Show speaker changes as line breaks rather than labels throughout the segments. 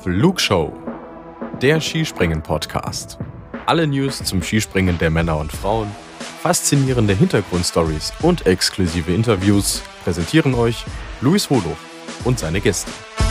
Flugshow, der Skispringen-Podcast. Alle News zum Skispringen der Männer und Frauen, faszinierende Hintergrundstories und exklusive Interviews präsentieren euch Luis Holoch und seine Gäste.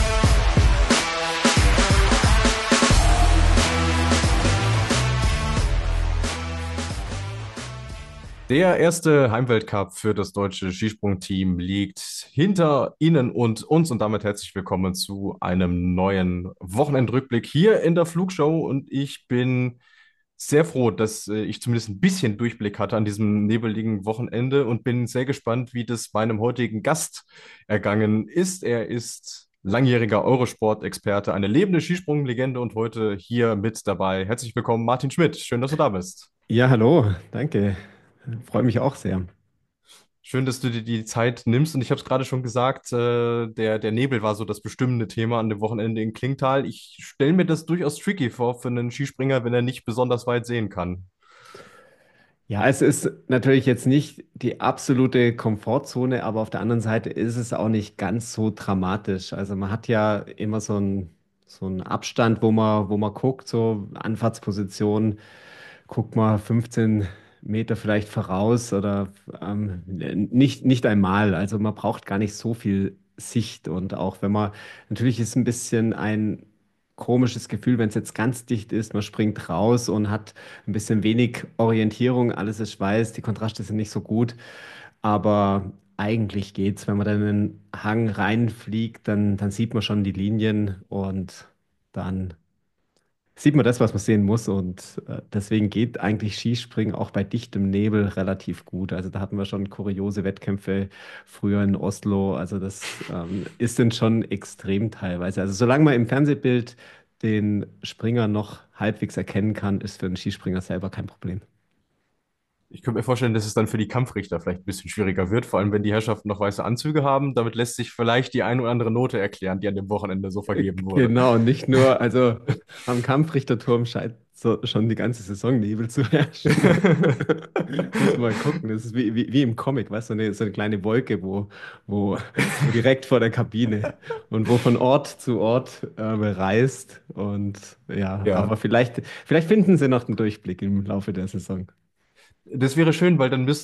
Der erste Heimweltcup für das deutsche Skisprungteam liegt hinter Ihnen und uns und damit herzlich willkommen zu einem neuen Wochenendrückblick hier in der Flugshow und ich bin sehr froh, dass ich zumindest ein bisschen Durchblick hatte an diesem nebeligen Wochenende und bin sehr gespannt, wie das meinem heutigen Gast ergangen ist. Er ist langjähriger Eurosport-Experte, eine lebende Skisprunglegende und heute hier mit dabei. Herzlich willkommen, Martin Schmidt. Schön, dass du da bist.
Ja, hallo, danke. Freue mich auch sehr.
Schön, dass du dir die Zeit nimmst. Und ich habe es gerade schon gesagt, der Nebel war so das bestimmende Thema an dem Wochenende in Klingtal. Ich stelle mir das durchaus tricky vor für einen Skispringer, wenn er nicht besonders weit sehen kann.
Ja, es ist natürlich jetzt nicht die absolute Komfortzone, aber auf der anderen Seite ist es auch nicht ganz so dramatisch. Also man hat ja immer so einen Abstand, wo man guckt, so Anfahrtsposition, guckt mal 15 Meter vielleicht voraus oder nicht einmal. Also man braucht gar nicht so viel Sicht und auch wenn man, natürlich ist ein bisschen ein komisches Gefühl, wenn es jetzt ganz dicht ist, man springt raus und hat ein bisschen wenig Orientierung, alles ist weiß, die Kontraste sind nicht so gut, aber eigentlich geht's. Wenn man dann in den Hang reinfliegt, dann sieht man schon die Linien und dann sieht man das, was man sehen muss. Und deswegen geht eigentlich Skispringen auch bei dichtem Nebel relativ gut. Also da hatten wir schon kuriose Wettkämpfe früher in Oslo. Also das ist dann schon extrem teilweise. Also solange man im Fernsehbild den Springer noch halbwegs erkennen kann, ist für einen Skispringer selber kein Problem.
Ich könnte mir vorstellen, dass es dann für die Kampfrichter vielleicht ein bisschen schwieriger wird, vor allem wenn die Herrschaften noch weiße Anzüge haben. Damit lässt sich vielleicht die ein oder andere Note erklären, die an dem Wochenende so vergeben wurde.
Genau, nicht nur, also am Kampfrichterturm scheint so schon die ganze Saison Nebel zu herrschen. Muss mal gucken, das ist wie im Comic, weißt du, so eine kleine Wolke, wo direkt vor der Kabine und wo von Ort zu Ort reist. Und ja,
Ja.
aber vielleicht finden sie noch einen Durchblick im Laufe der Saison.
Das wäre schön, weil dann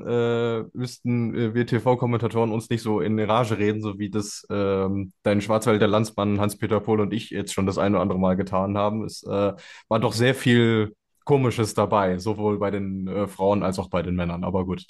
müssten wir TV-Kommentatoren uns nicht so in Rage reden, so wie das dein Schwarzwälder Landsmann Hans-Peter Pohl und ich jetzt schon das ein oder andere Mal getan haben. Es war doch sehr viel Komisches dabei, sowohl bei den Frauen als auch bei den Männern. Aber gut.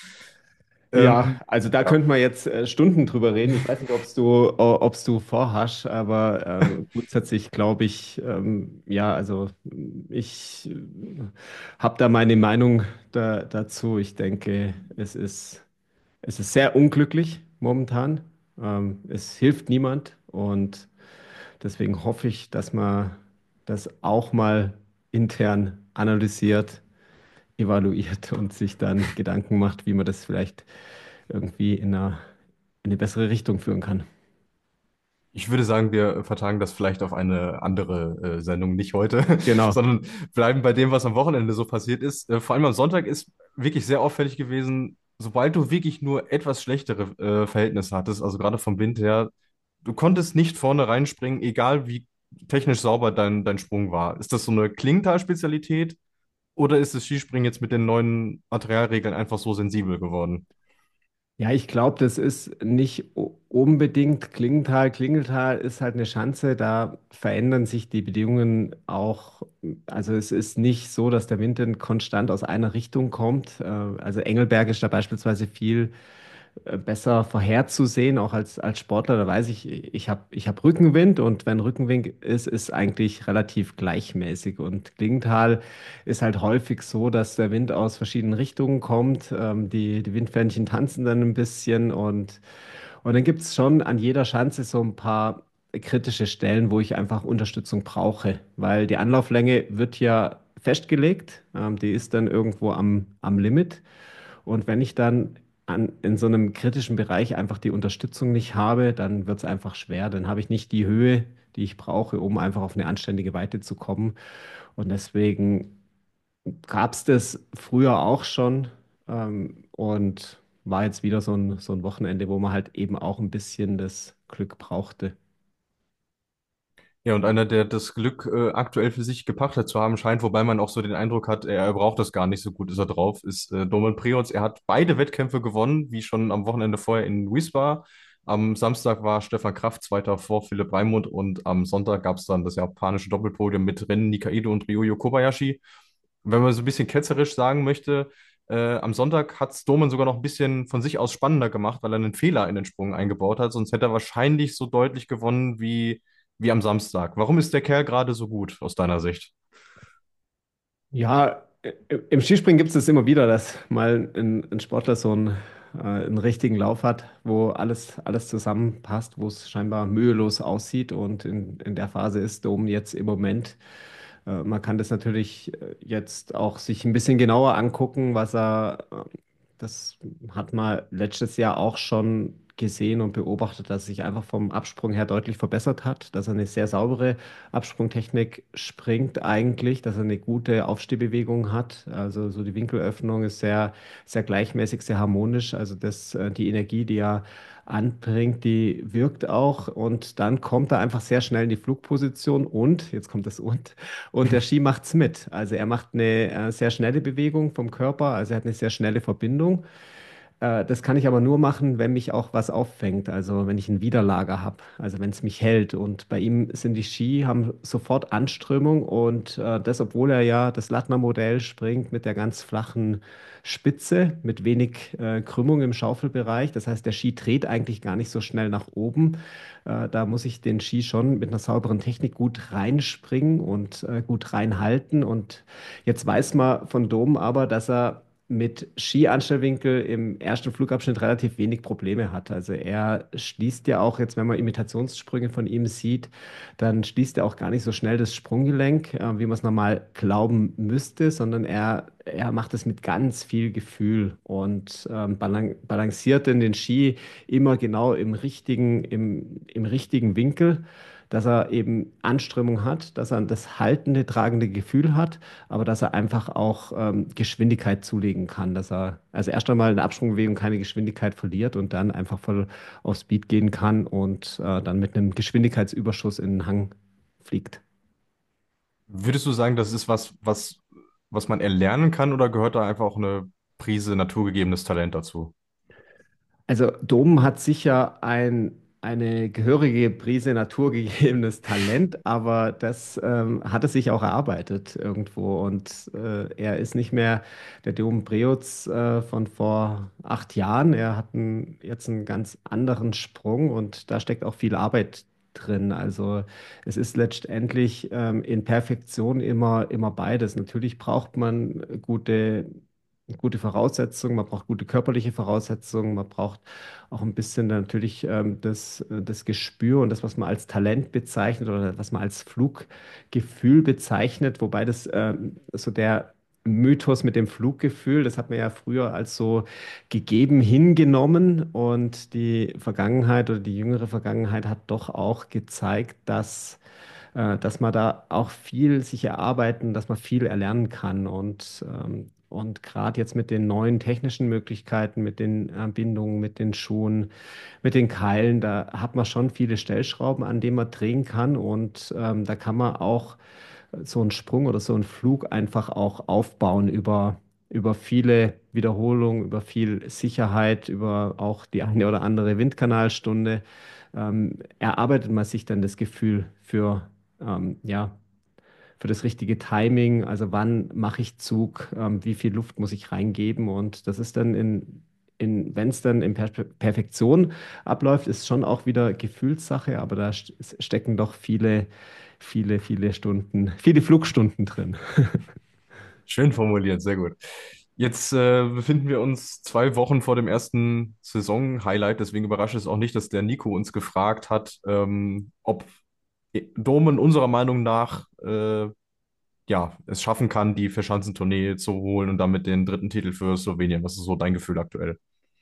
Ja,
Ähm,
also da
ja.
könnte man jetzt Stunden drüber reden. Ich weiß nicht, ob's du vorhast, aber grundsätzlich glaube ich, ja, also ich habe da meine Meinung dazu. Ich denke, es ist sehr unglücklich momentan. Es hilft niemand und deswegen hoffe ich, dass man das auch mal intern analysiert, evaluiert und sich dann Gedanken macht, wie man das vielleicht irgendwie in eine bessere Richtung führen kann.
Ich würde sagen, wir vertagen das vielleicht auf eine andere Sendung, nicht heute,
Genau.
sondern bleiben bei dem, was am Wochenende so passiert ist. Vor allem am Sonntag ist wirklich sehr auffällig gewesen, sobald du wirklich nur etwas schlechtere Verhältnisse hattest, also gerade vom Wind her, du konntest nicht vorne reinspringen, egal wie technisch sauber dein Sprung war. Ist das so eine Klingenthal-Spezialität oder ist das Skispringen jetzt mit den neuen Materialregeln einfach so sensibel geworden?
Ja, ich glaube, das ist nicht unbedingt Klingenthal. Klingenthal ist halt eine Schanze, da verändern sich die Bedingungen auch. Also es ist nicht so, dass der Wind dann konstant aus einer Richtung kommt. Also Engelberg ist da beispielsweise viel besser vorherzusehen, auch als Sportler. Da weiß ich, ich hab Rückenwind und wenn Rückenwind ist eigentlich relativ gleichmäßig. Und Klingenthal ist halt häufig so, dass der Wind aus verschiedenen Richtungen kommt. Die Windfähnchen tanzen dann ein bisschen und dann gibt es schon an jeder Schanze so ein paar kritische Stellen, wo ich einfach Unterstützung brauche, weil die Anlauflänge wird ja festgelegt, die ist dann irgendwo am Limit. Und wenn ich dann in so einem kritischen Bereich einfach die Unterstützung nicht habe, dann wird es einfach schwer. Dann habe ich nicht die Höhe, die ich brauche, um einfach auf eine anständige Weite zu kommen. Und deswegen gab es das früher auch schon und war jetzt wieder so ein Wochenende, wo man halt eben auch ein bisschen das Glück brauchte.
Ja, und einer, der das Glück aktuell für sich gepachtet zu haben scheint, wobei man auch so den Eindruck hat, er braucht das gar nicht, so gut ist er drauf, ist Domen Prioc. Er hat beide Wettkämpfe gewonnen, wie schon am Wochenende vorher in Wisła. Am Samstag war Stefan Kraft Zweiter vor Philipp Raimund und am Sonntag gab es dann das japanische Doppelpodium mit Ren Nikaido und Ryoyo Kobayashi. Wenn man so ein bisschen ketzerisch sagen möchte, am Sonntag hat es Domen sogar noch ein bisschen von sich aus spannender gemacht, weil er einen Fehler in den Sprung eingebaut hat. Sonst hätte er wahrscheinlich so deutlich gewonnen wie am Samstag. Warum ist der Kerl gerade so gut aus deiner Sicht?
Ja, im Skispringen gibt es das immer wieder, dass mal ein Sportler einen richtigen Lauf hat, wo alles zusammenpasst, wo es scheinbar mühelos aussieht. Und in der Phase ist Dom jetzt im Moment. Man kann das natürlich jetzt auch sich ein bisschen genauer angucken, das hat man letztes Jahr auch schon gesehen und beobachtet, dass er sich einfach vom Absprung her deutlich verbessert hat, dass er eine sehr saubere Absprungtechnik springt eigentlich, dass er eine gute Aufstehbewegung hat. Also so die Winkelöffnung ist sehr gleichmäßig, sehr harmonisch. Also die Energie, die er anbringt, die wirkt auch. Und dann kommt er einfach sehr schnell in die Flugposition und, jetzt kommt das und der Ski macht's mit. Also er macht eine sehr schnelle Bewegung vom Körper, also er hat eine sehr schnelle Verbindung. Das kann ich aber nur machen, wenn mich auch was auffängt, also wenn ich ein Widerlager habe, also wenn es mich hält. Und bei ihm sind die Ski, haben sofort Anströmung und das, obwohl er ja das Lattner-Modell springt mit der ganz flachen Spitze, mit wenig Krümmung im Schaufelbereich. Das heißt, der Ski dreht eigentlich gar nicht so schnell nach oben. Da muss ich den Ski schon mit einer sauberen Technik gut reinspringen und gut reinhalten. Und jetzt weiß man von Dom aber, dass er mit Ski-Anstellwinkel im ersten Flugabschnitt relativ wenig Probleme hat. Also er schließt ja auch, jetzt wenn man Imitationssprünge von ihm sieht, dann schließt er auch gar nicht so schnell das Sprunggelenk, wie man es normal glauben müsste, sondern er macht es mit ganz viel Gefühl und balanciert in den Ski immer genau im richtigen Winkel, dass er eben Anströmung hat, dass er das haltende, tragende Gefühl hat, aber dass er einfach auch Geschwindigkeit zulegen kann, dass er also erst einmal in der Absprungbewegung keine Geschwindigkeit verliert und dann einfach voll auf Speed gehen kann und dann mit einem Geschwindigkeitsüberschuss in den Hang fliegt.
Würdest du sagen, das ist was man erlernen kann oder gehört da einfach auch eine Prise naturgegebenes Talent dazu?
Also Dom hat sicher eine gehörige Prise naturgegebenes Talent, aber das hat er sich auch erarbeitet irgendwo. Und er ist nicht mehr der Dom Preutz von vor 8 Jahren. Er hat jetzt einen ganz anderen Sprung und da steckt auch viel Arbeit drin. Also es ist letztendlich in Perfektion immer beides. Natürlich braucht man gute Voraussetzungen, man braucht gute körperliche Voraussetzungen, man braucht auch ein bisschen natürlich das Gespür und das, was man als Talent bezeichnet oder was man als Fluggefühl bezeichnet, wobei das so der Mythos mit dem Fluggefühl, das hat man ja früher als so gegeben hingenommen und die Vergangenheit oder die jüngere Vergangenheit hat doch auch gezeigt, dass man da auch viel sich erarbeiten, dass man viel erlernen kann. Und gerade jetzt mit den neuen technischen Möglichkeiten, mit den Bindungen, mit den Schuhen, mit den Keilen, da hat man schon viele Stellschrauben, an denen man drehen kann. Und da kann man auch so einen Sprung oder so einen Flug einfach auch aufbauen über viele Wiederholungen, über viel Sicherheit, über auch die eine oder andere Windkanalstunde. Erarbeitet man sich dann das Gefühl ja, für das richtige Timing, also wann mache ich Zug, wie viel Luft muss ich reingeben und das ist dann wenn es dann in Perfektion abläuft, ist schon auch wieder Gefühlssache, aber da stecken doch viele Stunden, viele Flugstunden drin.
Schön formuliert, sehr gut. Jetzt befinden wir uns 2 Wochen vor dem ersten Saison-Highlight, deswegen überrascht es auch nicht, dass der Nico uns gefragt hat, ob Domen unserer Meinung nach ja, es schaffen kann, die Vierschanzentournee zu holen und damit den dritten Titel für Slowenien. Was ist so dein Gefühl aktuell?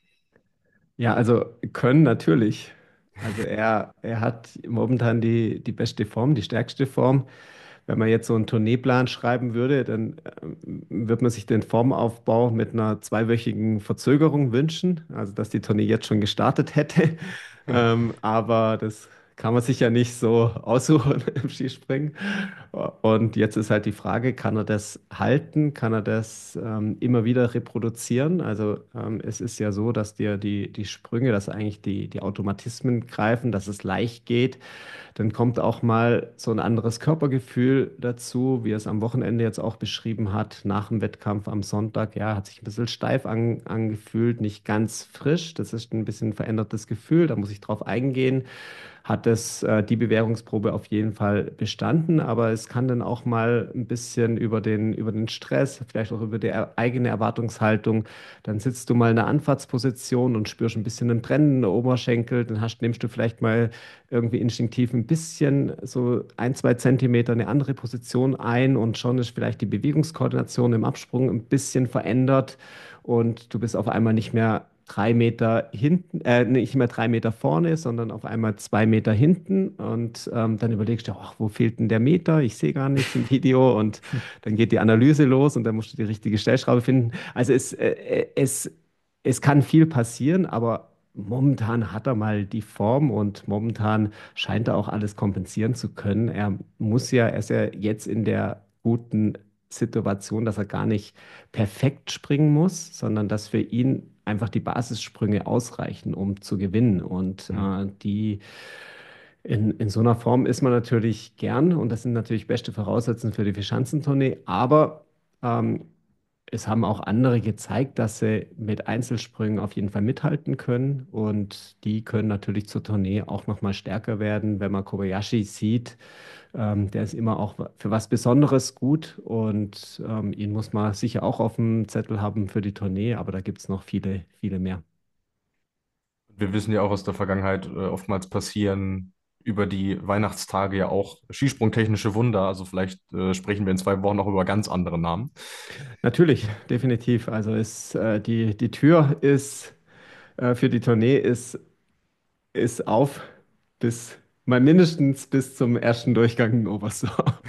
Ja, also können natürlich. Also er hat momentan die beste Form, die stärkste Form. Wenn man jetzt so einen Tourneeplan schreiben würde, dann würde man sich den Formaufbau mit einer zweiwöchigen Verzögerung wünschen, also dass die Tournee jetzt schon gestartet hätte. Aber das kann man sich ja nicht so aussuchen im Skispringen. Und jetzt ist halt die Frage, kann er das halten? Kann er das immer wieder reproduzieren? Also es ist ja so, dass dir die Sprünge, dass eigentlich die Automatismen greifen, dass es leicht geht. Dann kommt auch mal so ein anderes Körpergefühl dazu, wie er es am Wochenende jetzt auch beschrieben hat, nach dem Wettkampf am Sonntag. Ja, hat sich ein bisschen steif angefühlt, nicht ganz frisch. Das ist ein bisschen ein verändertes Gefühl, da muss ich drauf eingehen. Hat es die Bewährungsprobe auf jeden Fall bestanden, aber es kann dann auch mal ein bisschen über den Stress, vielleicht auch über die eigene Erwartungshaltung. Dann sitzt du mal in der Anfahrtsposition und spürst ein bisschen einen brennenden Oberschenkel. Nimmst du vielleicht mal irgendwie instinktiv ein bisschen so 1, 2 Zentimeter eine andere Position ein und schon ist vielleicht die Bewegungskoordination im Absprung ein bisschen verändert und du bist auf einmal nicht mehr 3 Meter hinten, nicht mehr 3 Meter vorne, sondern auf einmal 2 Meter hinten. Und dann überlegst du, ach, wo fehlt denn der Meter? Ich sehe gar nichts im Video. Und dann geht die Analyse los und dann musst du die richtige Stellschraube finden. Also es kann viel passieren, aber momentan hat er mal die Form und momentan scheint er auch alles kompensieren zu können. Er ist ja jetzt in der guten Situation, dass er gar nicht perfekt springen muss, sondern dass für ihn einfach die Basissprünge ausreichen, um zu gewinnen. Und
Hm.
in so einer Form ist man natürlich gern und das sind natürlich beste Voraussetzungen für die Vierschanzentournee, aber ähm, es haben auch andere gezeigt, dass sie mit Einzelsprüngen auf jeden Fall mithalten können und die können natürlich zur Tournee auch noch mal stärker werden, wenn man Kobayashi sieht. Der ist immer auch für was Besonderes gut und ihn muss man sicher auch auf dem Zettel haben für die Tournee, aber da gibt es noch viele, viele mehr.
Wir wissen ja auch aus der Vergangenheit, oftmals passieren über die Weihnachtstage ja auch skisprungtechnische Wunder. Also vielleicht sprechen wir in 2 Wochen auch über ganz andere Namen.
Natürlich, definitiv. Also die Tür ist für die Tournee ist auf bis mal mindestens bis zum ersten Durchgang in Oberstdorf.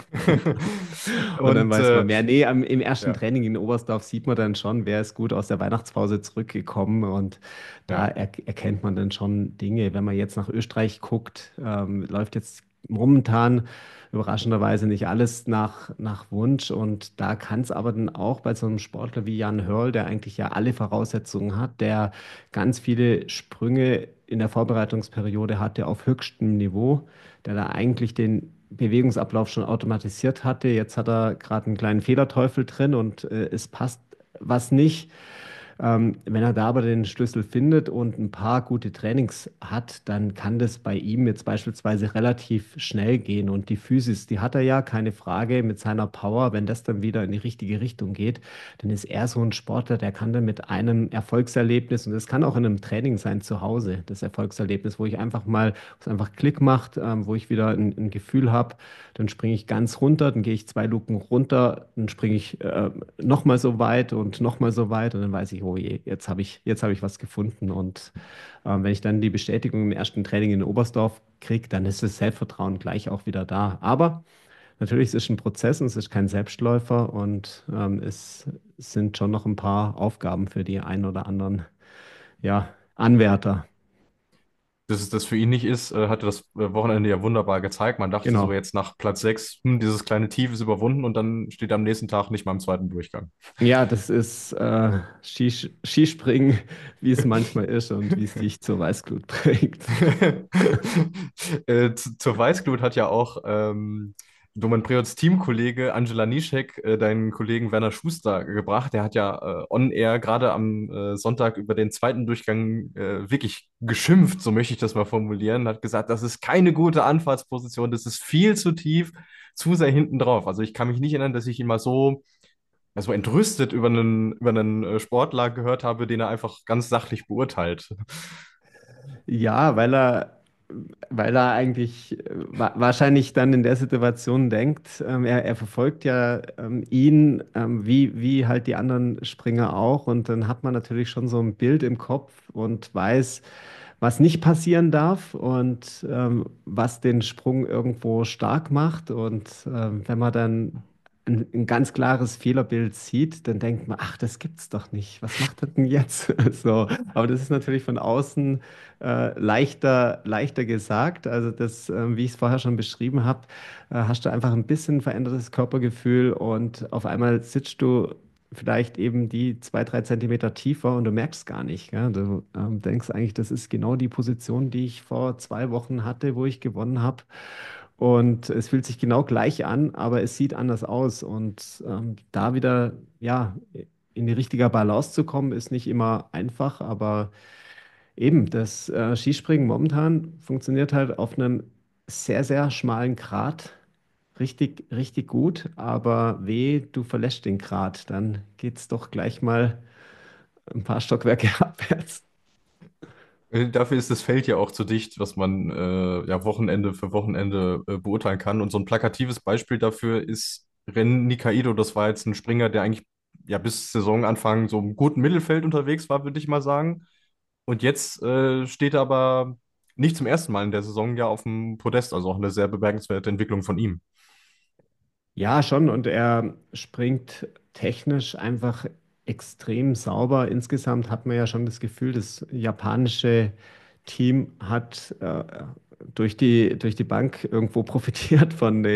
Und dann
Und
weiß man mehr. Nee, im ersten
ja,
Training in Oberstdorf sieht man dann schon, wer ist gut aus der Weihnachtspause zurückgekommen. Und da
ja.
erkennt man dann schon Dinge. Wenn man jetzt nach Österreich guckt, läuft jetzt momentan überraschenderweise nicht alles nach Wunsch. Und da kann es aber dann auch bei so einem Sportler wie Jan Hörl, der eigentlich ja alle Voraussetzungen hat, der ganz viele Sprünge in der Vorbereitungsperiode hatte auf höchstem Niveau, der da eigentlich den Bewegungsablauf schon automatisiert hatte. Jetzt hat er gerade einen kleinen Fehlerteufel drin und es passt was nicht. Wenn er da aber den Schlüssel findet und ein paar gute Trainings hat, dann kann das bei ihm jetzt beispielsweise relativ schnell gehen. Und die Physis, die hat er ja, keine Frage, mit seiner Power. Wenn das dann wieder in die richtige Richtung geht, dann ist er so ein Sportler, der kann dann mit einem Erfolgserlebnis, und das kann auch in einem Training sein zu Hause, das Erfolgserlebnis, wo ich einfach mal, wo es einfach Klick macht, wo ich wieder ein Gefühl habe, dann springe ich ganz runter, dann gehe ich 2 Luken runter, dann springe ich nochmal so weit und nochmal so weit und dann weiß ich, oh je, jetzt habe ich was gefunden. Und wenn ich dann die Bestätigung im ersten Training in Oberstdorf kriege, dann ist das Selbstvertrauen gleich auch wieder da. Aber natürlich, es ist ein Prozess und es ist kein Selbstläufer und es sind schon noch ein paar Aufgaben für die einen oder anderen, ja, Anwärter.
Dass es das für ihn nicht ist, hatte das Wochenende ja wunderbar gezeigt. Man dachte so
Genau.
jetzt nach Platz 6, dieses kleine Tief ist überwunden und dann steht er am nächsten Tag nicht mal im zweiten Durchgang.
Ja, das ist Skispringen, wie es manchmal ist und wie es dich zur Weißglut bringt.
Zur Weißglut hat ja auch Domen Preots Teamkollege Angela Nischek deinen Kollegen Werner Schuster gebracht. Der hat ja on air gerade am Sonntag über den zweiten Durchgang wirklich geschimpft, so möchte ich das mal formulieren, hat gesagt, das ist keine gute Anfahrtsposition, das ist viel zu tief, zu sehr hinten drauf. Also ich kann mich nicht erinnern, dass ich ihn mal so, ja, so entrüstet über einen Sportler gehört habe, den er einfach ganz sachlich beurteilt.
Ja, weil er eigentlich wahrscheinlich dann in der Situation denkt, er verfolgt ja ihn, wie halt die anderen Springer auch. Und dann hat man natürlich schon so ein Bild im Kopf und weiß, was nicht passieren darf und was den Sprung irgendwo stark macht. Und wenn man dann ein ganz klares Fehlerbild sieht, dann denkt man, ach, das gibt's doch nicht. Was macht er denn jetzt? So, aber das ist natürlich von außen leichter gesagt. Also das, wie ich es vorher schon beschrieben habe, hast du einfach ein bisschen verändertes Körpergefühl und auf einmal sitzt du vielleicht eben die 2, 3 Zentimeter tiefer und du merkst gar nicht. Gell? Du denkst eigentlich, das ist genau die Position, die ich vor 2 Wochen hatte, wo ich gewonnen habe. Und es fühlt sich genau gleich an, aber es sieht anders aus. Und da wieder, ja, in die richtige Balance zu kommen, ist nicht immer einfach, aber eben, das Skispringen momentan funktioniert halt auf einem sehr schmalen Grat richtig gut, aber weh, du verlässt den Grat, dann geht es doch gleich mal ein paar Stockwerke abwärts.
Dafür ist das Feld ja auch zu dicht, was man ja Wochenende für Wochenende beurteilen kann. Und so ein plakatives Beispiel dafür ist Ren Nikaido. Das war jetzt ein Springer, der eigentlich ja bis Saisonanfang so im guten Mittelfeld unterwegs war, würde ich mal sagen. Und jetzt steht er aber nicht zum ersten Mal in der Saison ja auf dem Podest, also auch eine sehr bemerkenswerte Entwicklung von ihm.
Ja, schon. Und er springt technisch einfach extrem sauber. Insgesamt hat man ja schon das Gefühl, das japanische Team hat durch die Bank irgendwo profitiert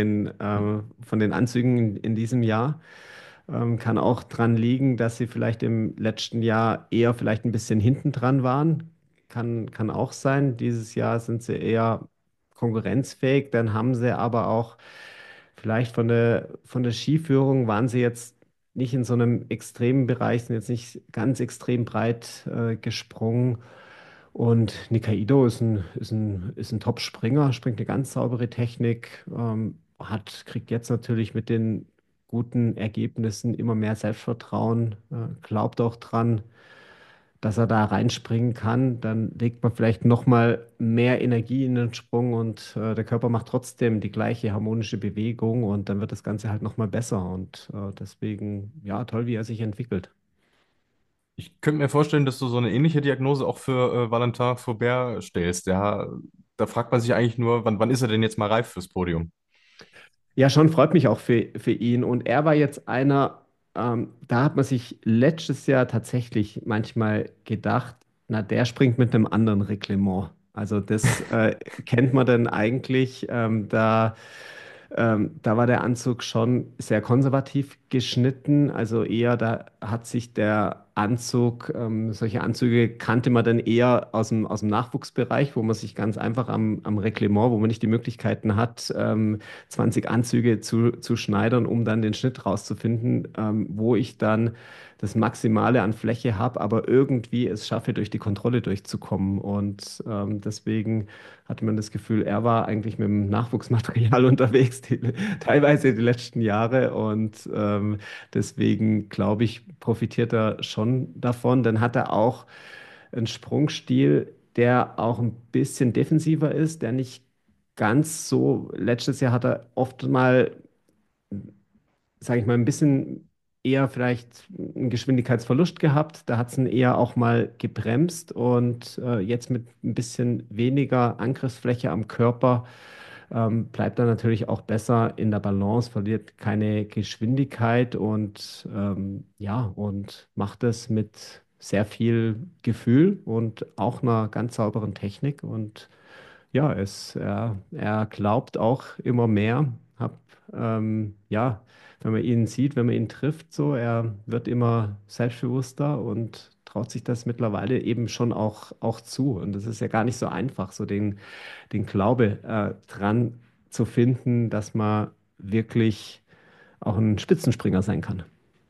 von den Anzügen in diesem Jahr. Kann auch dran liegen, dass sie vielleicht im letzten Jahr eher vielleicht ein bisschen hinten dran waren. Kann auch sein. Dieses Jahr sind sie eher konkurrenzfähig. Dann haben sie aber auch vielleicht von der Skiführung waren sie jetzt nicht in so einem extremen Bereich, sind jetzt nicht ganz extrem breit gesprungen. Und Nikaido ist ein Top-Springer, springt eine ganz saubere Technik, kriegt jetzt natürlich mit den guten Ergebnissen immer mehr Selbstvertrauen, glaubt auch dran, dass er da reinspringen kann. Dann legt man vielleicht noch mal mehr Energie in den Sprung und der Körper macht trotzdem die gleiche harmonische Bewegung und dann wird das Ganze halt noch mal besser. Und deswegen, ja, toll, wie er sich entwickelt.
Ich könnte mir vorstellen, dass du so eine ähnliche Diagnose auch für Valentin Faubert stellst. Da fragt man sich eigentlich nur, wann ist er denn jetzt mal reif fürs Podium?
Ja, schon freut mich auch für ihn. Und er war jetzt einer, da hat man sich letztes Jahr tatsächlich manchmal gedacht, na, der springt mit einem anderen Reglement. Also das kennt man dann eigentlich. Da war der Anzug schon sehr konservativ geschnitten. Also eher, da hat sich der Anzug, solche Anzüge kannte man dann eher aus dem Nachwuchsbereich, wo man sich ganz einfach am Reglement, wo man nicht die Möglichkeiten hat, 20 Anzüge zu schneidern, um dann den Schnitt rauszufinden, wo ich dann das Maximale an Fläche habe, aber irgendwie es schaffe, durch die Kontrolle durchzukommen. Und deswegen hatte man das Gefühl, er war eigentlich mit dem Nachwuchsmaterial unterwegs, teilweise die letzten Jahre. Und deswegen, glaube ich, profitiert er schon davon. Dann hat er auch einen Sprungstil, der auch ein bisschen defensiver ist, der nicht ganz so. Letztes Jahr hat er oft mal, sage ich mal, ein bisschen eher vielleicht einen Geschwindigkeitsverlust gehabt. Da hat es ihn eher auch mal gebremst und jetzt mit ein bisschen weniger Angriffsfläche am Körper bleibt er natürlich auch besser in der Balance, verliert keine Geschwindigkeit und ja, und macht es mit sehr viel Gefühl und auch einer ganz sauberen Technik. Und ja, er glaubt auch immer mehr. Ja, wenn man ihn sieht, wenn man ihn trifft, so, er wird immer selbstbewusster und traut sich das mittlerweile eben schon auch zu. Und das ist ja gar nicht so einfach, so den Glaube dran zu finden, dass man wirklich auch ein Spitzenspringer sein kann.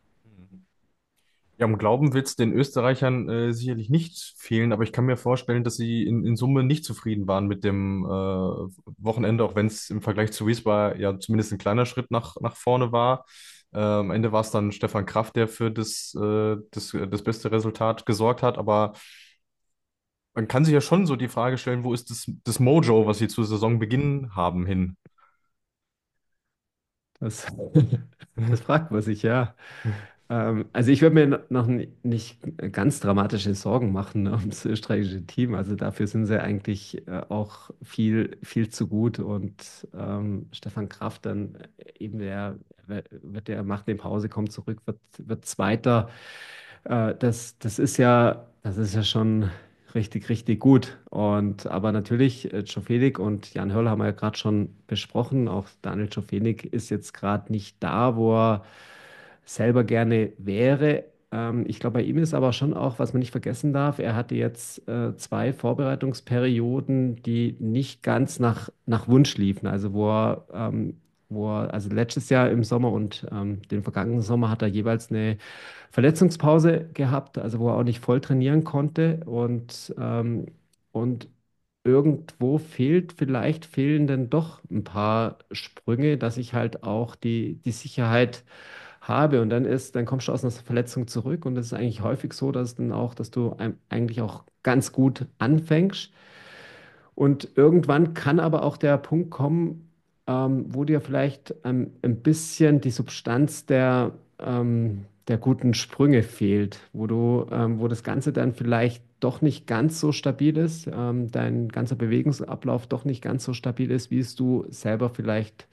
Ja, am Glauben wird es den Österreichern sicherlich nicht fehlen, aber ich kann mir vorstellen, dass sie in Summe nicht zufrieden waren mit dem Wochenende, auch wenn es im Vergleich zu Wiesbaden ja zumindest ein kleiner Schritt nach vorne war. Am Ende war es dann Stefan Kraft, der für das beste Resultat gesorgt hat, aber man kann sich ja schon so die Frage stellen, wo ist das Mojo, was sie zu Saisonbeginn haben, hin?
Das, das fragt man sich, ja. Also ich würde mir noch nicht ganz dramatische Sorgen machen, ne, ums österreichische Team. Also dafür sind sie eigentlich auch viel zu gut. Und Stefan Kraft dann eben macht eine Pause, kommt zurück, wird Zweiter. Das ist ja schon richtig gut. Und aber natürlich, Czofenik und Jan Hörl haben wir ja gerade schon besprochen. Auch Daniel Czofenik ist jetzt gerade nicht da, wo er selber gerne wäre. Ich glaube, bei ihm ist aber schon auch, was man nicht vergessen darf, er hatte jetzt zwei Vorbereitungsperioden, die nicht ganz nach Wunsch liefen. Also also letztes Jahr im Sommer und den vergangenen Sommer hat er jeweils eine Verletzungspause gehabt, also wo er auch nicht voll trainieren konnte. Und irgendwo vielleicht fehlen dann doch ein paar Sprünge, dass ich halt auch die Sicherheit habe. Und dann kommst du aus einer Verletzung zurück und es ist eigentlich häufig so, dass du eigentlich auch ganz gut anfängst. Und irgendwann kann aber auch der Punkt kommen, wo dir vielleicht ein bisschen die Substanz der guten Sprünge fehlt, wo das Ganze dann vielleicht doch nicht ganz so stabil ist, dein ganzer Bewegungsablauf doch nicht ganz so stabil ist, wie es du selber vielleicht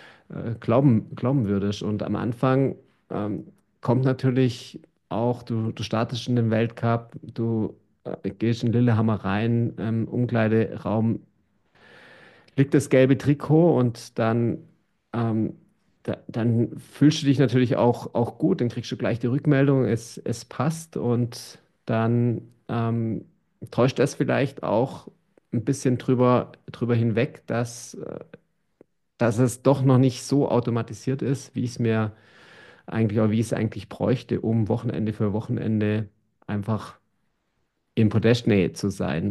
glauben würdest. Und am Anfang kommt natürlich auch, du startest in den Weltcup, du gehst in Lillehammer rein, Umkleideraum liegt das gelbe Trikot und ähm, dann fühlst du dich natürlich auch gut, dann kriegst du gleich die Rückmeldung, es passt und dann täuscht es vielleicht auch ein bisschen drüber hinweg, dass es doch noch nicht so automatisiert ist, wie ich es eigentlich bräuchte, um Wochenende für Wochenende einfach in Podestnähe zu sein.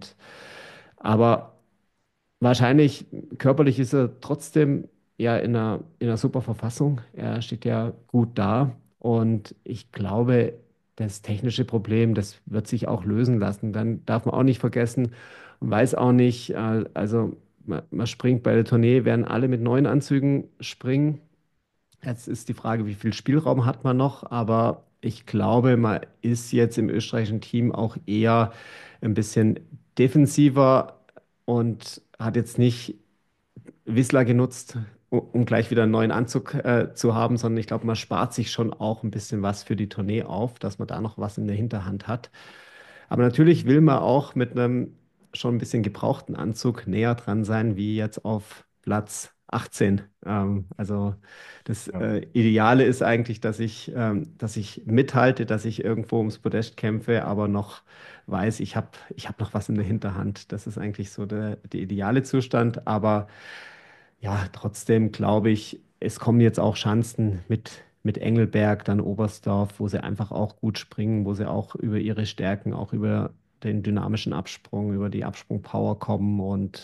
Aber wahrscheinlich körperlich ist er trotzdem ja in einer super Verfassung. Er steht ja gut da und ich glaube, das technische Problem, das wird sich auch lösen lassen. Dann darf man auch nicht vergessen, man weiß auch nicht, also man springt bei der Tournee, werden alle mit neuen Anzügen springen. Jetzt ist die Frage, wie viel Spielraum hat man noch, aber ich glaube, man ist jetzt im österreichischen Team auch eher ein bisschen defensiver und hat jetzt nicht Whistler genutzt, um gleich wieder einen neuen Anzug zu haben, sondern ich glaube, man spart sich schon auch ein bisschen was für die Tournee auf, dass man da noch was in der Hinterhand hat. Aber natürlich will man auch mit einem schon ein bisschen gebrauchten Anzug näher dran sein, wie jetzt auf Platz 18. Also das
Ja.
Ideale ist eigentlich, dass ich mithalte, dass ich irgendwo ums Podest kämpfe, aber noch weiß, ich hab noch was in der Hinterhand. Das ist eigentlich so der ideale Zustand. Aber ja, trotzdem glaube ich, es kommen jetzt auch Schanzen mit Engelberg, dann Oberstdorf, wo sie einfach auch gut springen, wo sie auch über ihre Stärken, auch über den dynamischen Absprung, über die Absprungpower kommen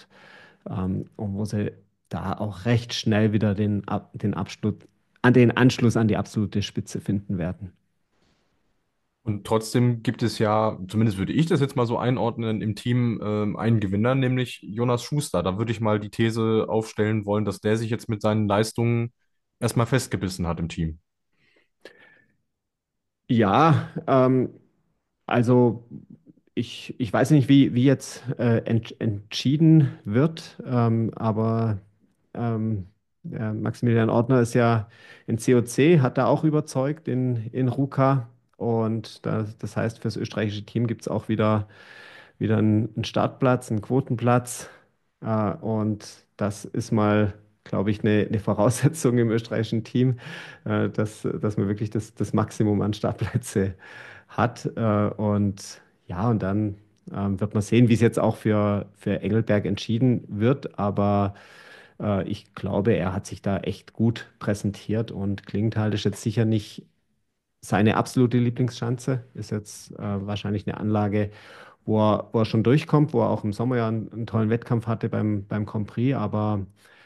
und wo sie da auch recht schnell wieder den Anschluss an die absolute Spitze finden werden.
Und trotzdem gibt es ja, zumindest würde ich das jetzt mal so einordnen, im Team einen Gewinner, nämlich Jonas Schuster. Da würde ich mal die These aufstellen wollen, dass der sich jetzt mit seinen Leistungen erstmal festgebissen hat im Team.
Ja, also ich weiß nicht, wie jetzt entschieden wird, aber ähm, Maximilian Ortner ist ja in COC, hat da auch überzeugt in Ruka. Und das heißt, für das österreichische Team gibt es auch wieder einen Startplatz, einen Quotenplatz. Und das ist mal, glaube ich, eine Voraussetzung im österreichischen Team, dass man wirklich das Maximum an Startplätze hat. Und ja, und dann wird man sehen, wie es jetzt auch für Engelberg entschieden wird. Aber ich glaube, er hat sich da echt gut präsentiert und Klingenthal ist jetzt sicher nicht seine absolute Lieblingsschanze. Ist jetzt wahrscheinlich eine Anlage, wo er schon durchkommt, wo er auch im Sommer ja einen tollen Wettkampf hatte beim Grand Prix, aber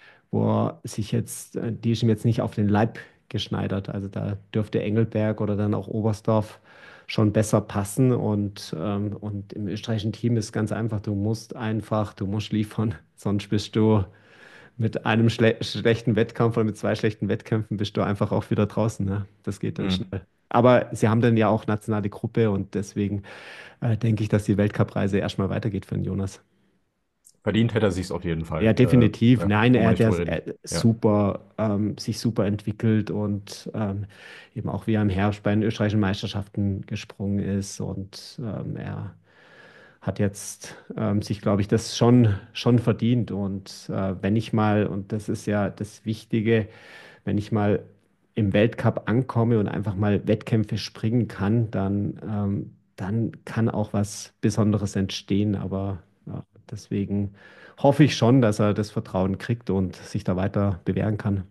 die ist ihm jetzt nicht auf den Leib geschneidert. Also da dürfte Engelberg oder dann auch Oberstdorf schon besser passen. Und im österreichischen Team ist ganz einfach, du musst liefern, sonst bist du mit einem schlechten Wettkampf oder mit zwei schlechten Wettkämpfen bist du einfach auch wieder draußen. Ne? Das geht dann
Mhm.
schnell. aber sie haben dann ja auch nationale Gruppe und deswegen denke ich, dass die Weltcupreise erstmal weitergeht für den Jonas.
Verdient hätte er sich's auf jeden
Ja,
Fall.
definitiv.
Ja,
Nein,
brauchen
er
wir
hat
nicht
ja
drüber reden. Ja.
sich super entwickelt und eben auch wie er im Herbst bei den österreichischen Meisterschaften gesprungen ist und er hat jetzt sich, glaube ich, das schon verdient. Und wenn ich mal, und das ist ja das Wichtige, wenn ich mal im Weltcup ankomme und einfach mal Wettkämpfe springen kann, dann kann auch was Besonderes entstehen. Aber ja, deswegen hoffe ich schon, dass er das Vertrauen kriegt und sich da weiter bewähren kann.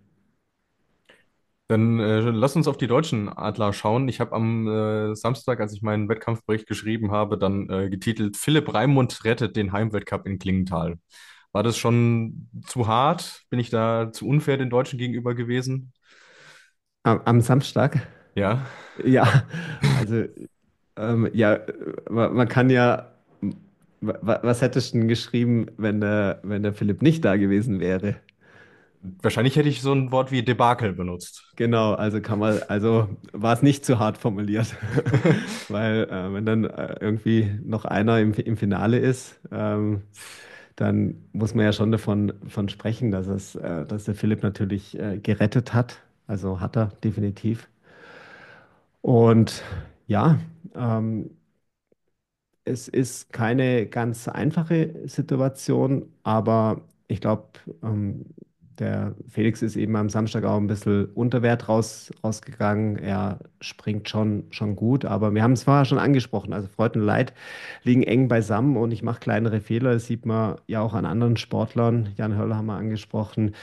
Dann lass uns auf die deutschen Adler schauen. Ich habe am Samstag, als ich meinen Wettkampfbericht geschrieben habe, dann getitelt: Philipp Raimund rettet den Heimweltcup in Klingenthal. War das schon zu hart? Bin ich da zu unfair den Deutschen gegenüber gewesen?
Am Samstag,
Ja.
ja, also ja, man kann ja, was hättest du denn geschrieben, wenn der Philipp nicht da gewesen wäre?
Wahrscheinlich hätte ich so ein Wort wie Debakel benutzt.
Genau, also war es nicht zu hart formuliert, weil wenn dann irgendwie noch einer im Finale ist, dann muss man ja schon von sprechen, dass der Philipp natürlich gerettet hat. Also hat er definitiv. Und ja, ähm, es ist keine ganz einfache Situation, aber ich glaube, der Felix ist eben am Samstag auch ein bisschen unter Wert rausgegangen. Er springt schon gut, aber wir haben es vorher schon angesprochen. Also Freud und Leid liegen eng beisammen und ich mache kleinere Fehler. Das sieht man ja auch an anderen Sportlern. Jan Höller haben wir angesprochen.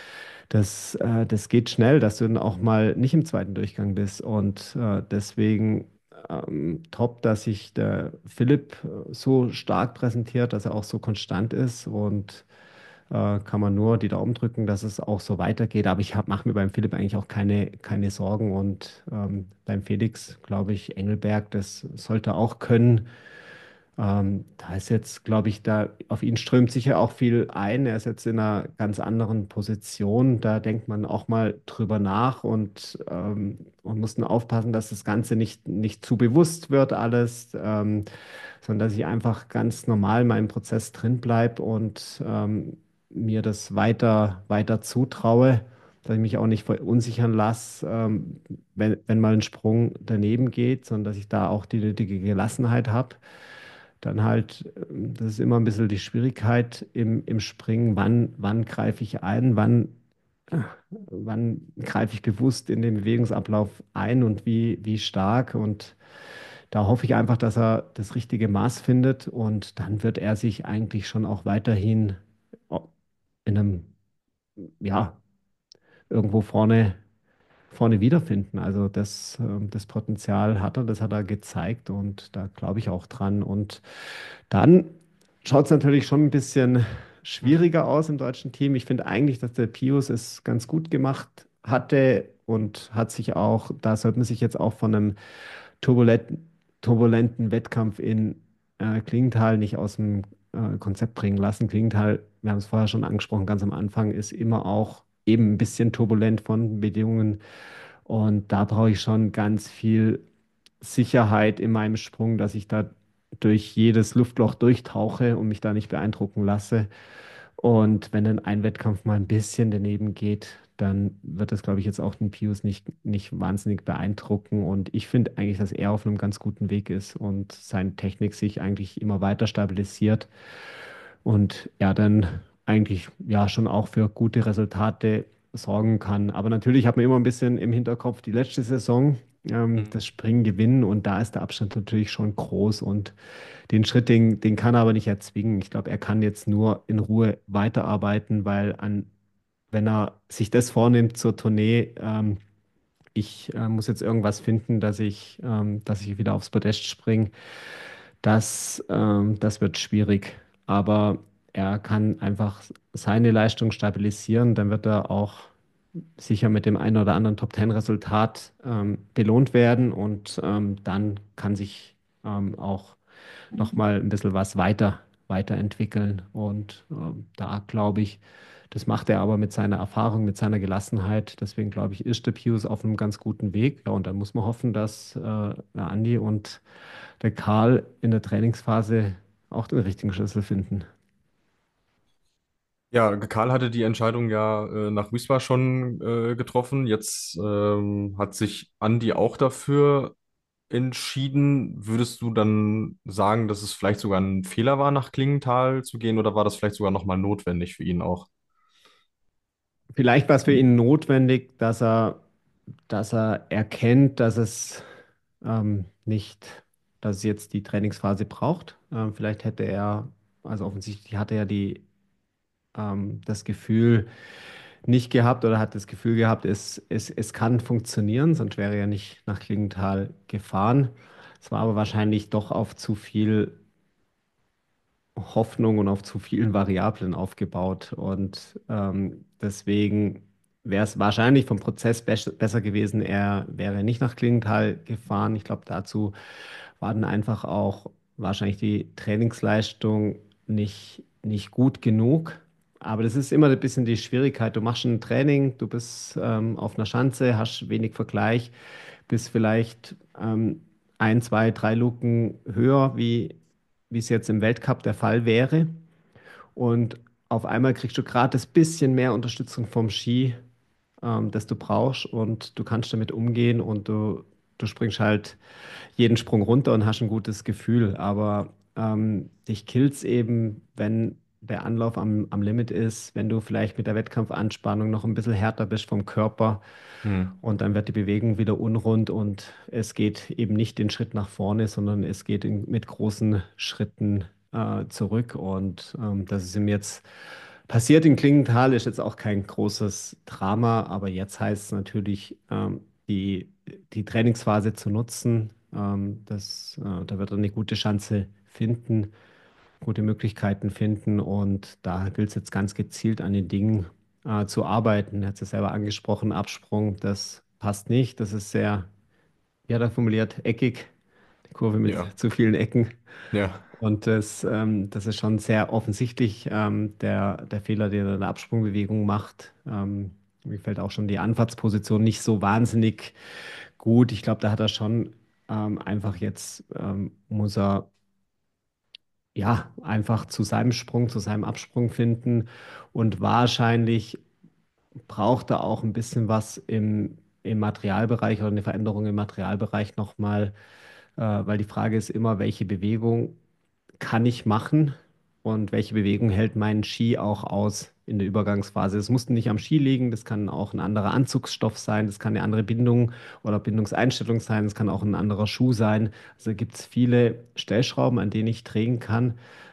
Das geht schnell, dass du dann auch mal nicht im zweiten Durchgang bist. Und deswegen top, dass sich der Philipp so stark präsentiert, dass er auch so konstant ist und kann man nur die Daumen drücken, dass es auch so weitergeht. Aber ich mache mir beim Philipp eigentlich auch keine Sorgen und beim Felix, glaube ich, Engelberg, das sollte auch können. Da ist jetzt, glaube ich, da auf ihn strömt sicher auch viel ein. Er ist jetzt in einer ganz anderen Position. Da denkt man auch mal drüber nach und muss nur aufpassen, dass das Ganze nicht zu bewusst wird, alles, sondern dass ich einfach ganz normal in meinem Prozess drin bleibe und mir das weiter zutraue, dass ich mich auch nicht verunsichern lasse, wenn mal ein Sprung daneben geht, sondern dass ich da auch die nötige Gelassenheit habe. Dann halt, das ist immer ein bisschen die Schwierigkeit im Springen, wann greife ich ein, wann greife ich bewusst in den Bewegungsablauf ein und wie stark. Und da hoffe ich einfach, dass er das richtige Maß findet und dann wird er sich eigentlich schon auch weiterhin in einem, ja, irgendwo vorne wiederfinden. Also das Potenzial hat er, das hat er gezeigt und da glaube ich auch dran. Und dann schaut es natürlich schon ein bisschen schwieriger aus im deutschen Team. Ich finde eigentlich, dass der Pius es ganz gut gemacht hatte und hat sich auch, da sollte man sich jetzt auch von einem turbulenten, turbulenten Wettkampf in Klingenthal nicht aus dem Konzept bringen lassen. Klingenthal, wir haben es vorher schon angesprochen, ganz am Anfang ist immer auch eben ein bisschen turbulent von Bedingungen und da brauche ich schon ganz viel Sicherheit in meinem Sprung, dass ich da durch jedes Luftloch durchtauche und mich da nicht beeindrucken lasse. Und wenn dann ein Wettkampf mal ein bisschen daneben geht, dann wird das, glaube ich, jetzt auch den Pius nicht wahnsinnig beeindrucken. Und ich finde eigentlich, dass er auf einem ganz guten Weg ist und seine Technik sich eigentlich immer weiter stabilisiert und er dann eigentlich ja schon auch für gute Resultate sorgen kann. Aber natürlich hat man immer ein bisschen im Hinterkopf die letzte Saison,
Mhm.
das Springen gewinnen und da ist der Abstand natürlich schon groß und den Schritt, den kann er aber nicht erzwingen. Ich glaube, er kann jetzt nur in Ruhe weiterarbeiten, wenn er sich das vornimmt zur Tournee, ich muss jetzt irgendwas finden, dass ich wieder aufs Podest springe. Das wird schwierig. Aber er kann einfach seine Leistung stabilisieren. Dann wird er auch sicher mit dem einen oder anderen Top-10-Resultat belohnt werden. Und dann kann sich auch noch mal ein bisschen was weiterentwickeln. Und da glaube ich, Das macht er aber mit seiner Erfahrung, mit seiner Gelassenheit. Deswegen glaube ich, ist der Pius auf einem ganz guten Weg. Ja, und dann muss man hoffen, dass der Andi und der Karl in der Trainingsphase auch den richtigen Schlüssel finden.
Ja, Karl hatte die Entscheidung ja nach Wiesbaden schon getroffen. Jetzt hat sich Andi auch dafür entschieden. Würdest du dann sagen, dass es vielleicht sogar ein Fehler war, nach Klingenthal zu gehen, oder war das vielleicht sogar nochmal notwendig für ihn auch?
Vielleicht war es für ihn notwendig, dass er erkennt, dass es nicht, dass es jetzt die Trainingsphase braucht. Vielleicht hätte er, also offensichtlich hatte er das Gefühl nicht gehabt oder hat das Gefühl gehabt, es kann funktionieren, sonst wäre er nicht nach Klingenthal gefahren. Es war aber wahrscheinlich doch auf zu viel Hoffnung und auf zu vielen Variablen aufgebaut. Und deswegen wäre es wahrscheinlich vom Prozess besser gewesen, er wäre nicht nach Klingenthal gefahren. Ich glaube, dazu war dann einfach auch wahrscheinlich die Trainingsleistung nicht gut genug. Aber das ist immer ein bisschen die Schwierigkeit. Du machst ein Training, du bist auf einer Schanze, hast wenig Vergleich, bist vielleicht ein, zwei, drei Luken höher, wie es jetzt im Weltcup der Fall wäre. Und auf einmal kriegst du gerade das bisschen mehr Unterstützung vom Ski, das du brauchst und du kannst damit umgehen und du springst halt jeden Sprung runter und hast ein gutes Gefühl. Aber dich killt's eben, wenn der Anlauf am Limit ist, wenn du vielleicht mit der Wettkampfanspannung noch ein bisschen härter bist vom Körper
Hm.
und dann wird die Bewegung wieder unrund und es geht eben nicht den Schritt nach vorne, sondern es geht mit großen Schritten zurück. Und das ist ihm jetzt passiert in Klingenthal, ist jetzt auch kein großes Drama, aber jetzt heißt es natürlich, die Trainingsphase zu nutzen. Da wird er eine gute Chance finden, gute Möglichkeiten finden und da gilt es jetzt ganz gezielt an den Dingen zu arbeiten. Er hat es ja selber angesprochen, Absprung, das passt nicht. Das ist sehr, wie hat er formuliert, eckig, die Kurve mit
Ja,
zu vielen Ecken.
ja.
Und das ist schon sehr offensichtlich, der Fehler, den er in der Absprungbewegung macht. Mir gefällt auch schon die Anfahrtsposition nicht so wahnsinnig gut. Ich glaube, da hat er schon einfach jetzt, muss er ja einfach zu seinem Sprung, zu seinem Absprung finden. Und wahrscheinlich braucht er auch ein bisschen was im Materialbereich oder eine Veränderung im Materialbereich nochmal, weil die Frage ist immer, welche Bewegung kann ich machen und welche Bewegung hält mein Ski auch aus in der Übergangsphase. Es muss nicht am Ski liegen, das kann auch ein anderer Anzugsstoff sein, das kann eine andere Bindung oder Bindungseinstellung sein, es kann auch ein anderer Schuh sein. Also gibt es viele Stellschrauben, an denen ich drehen kann,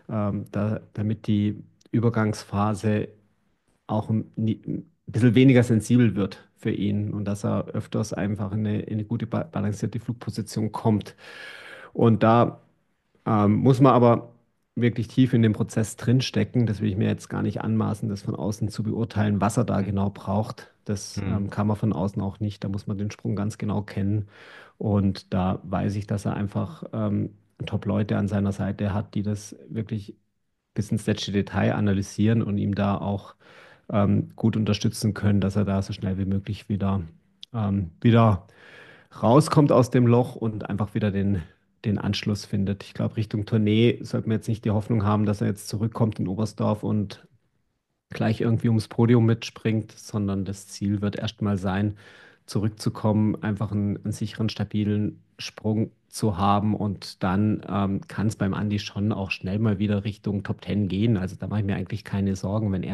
damit die Übergangsphase auch ein bisschen weniger sensibel wird für ihn und dass er öfters einfach in eine gute balancierte Flugposition kommt. Und da muss man aber wirklich tief in den Prozess drinstecken. Das will ich mir jetzt gar nicht anmaßen, das von außen zu beurteilen, was er da genau braucht. Das
Hm.
kann man von außen auch nicht. Da muss man den Sprung ganz genau kennen. Und da weiß ich, dass er einfach Top-Leute an seiner Seite hat, die das wirklich bis ins letzte Detail analysieren und ihm da auch gut unterstützen können, dass er da so schnell wie möglich wieder rauskommt aus dem Loch und einfach wieder den Anschluss findet. Ich glaube, Richtung Tournee sollten wir jetzt nicht die Hoffnung haben, dass er jetzt zurückkommt in Oberstdorf und gleich irgendwie ums Podium mitspringt, sondern das Ziel wird erstmal sein, zurückzukommen, einfach einen sicheren, stabilen Sprung zu haben und dann kann es beim Andi schon auch schnell mal wieder Richtung Top 10 gehen. Also da mache ich mir eigentlich keine Sorgen, wenn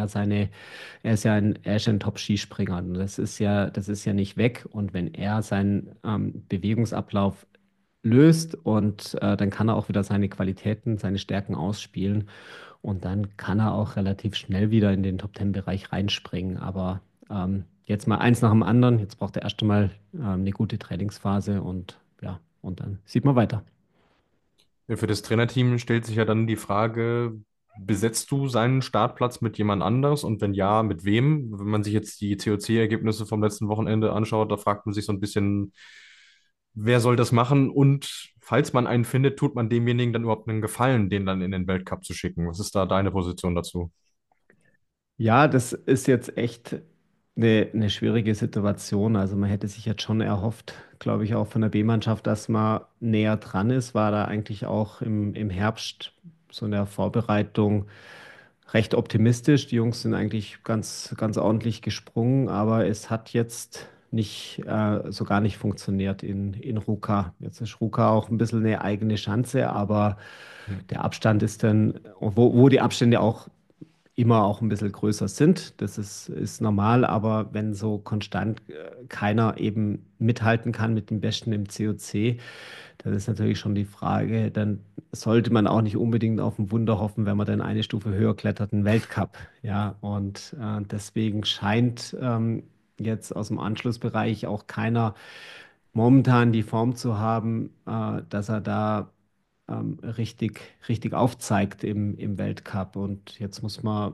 er ist ja ein Top-Skispringer und das ist ja nicht weg und wenn er seinen Bewegungsablauf löst und dann kann er auch wieder seine Qualitäten, seine Stärken ausspielen und dann kann er auch relativ schnell wieder in den Top 10 Bereich reinspringen. Aber jetzt mal eins nach dem anderen. Jetzt braucht er erst einmal eine gute Trainingsphase und ja, und dann sieht man weiter.
Ja, für das Trainerteam stellt sich ja dann die Frage, besetzt du seinen Startplatz mit jemand anders und wenn ja, mit wem? Wenn man sich jetzt die COC-Ergebnisse vom letzten Wochenende anschaut, da fragt man sich so ein bisschen, wer soll das machen? Und falls man einen findet, tut man demjenigen dann überhaupt einen Gefallen, den dann in den Weltcup zu schicken? Was ist da deine Position dazu?
Ja, das ist jetzt echt eine schwierige Situation. Also man hätte sich jetzt schon erhofft, glaube ich, auch von der B-Mannschaft, dass man näher dran ist. War da eigentlich auch im Herbst so in der Vorbereitung recht optimistisch. Die Jungs sind eigentlich ganz ordentlich gesprungen, aber es hat jetzt nicht so gar nicht funktioniert in Ruka. Jetzt ist Ruka auch ein bisschen eine eigene Schanze, aber
Hm.
der Abstand ist dann, wo die Abstände auch immer auch ein bisschen größer sind. Das ist normal, aber wenn so konstant keiner eben mithalten kann mit dem Besten im COC, dann ist natürlich schon die Frage, dann sollte man auch nicht unbedingt auf ein Wunder hoffen, wenn man dann eine Stufe höher klettert, einen Weltcup. Ja, und deswegen scheint jetzt aus dem Anschlussbereich auch keiner momentan die Form zu haben, dass er da richtig aufzeigt im Weltcup. Und jetzt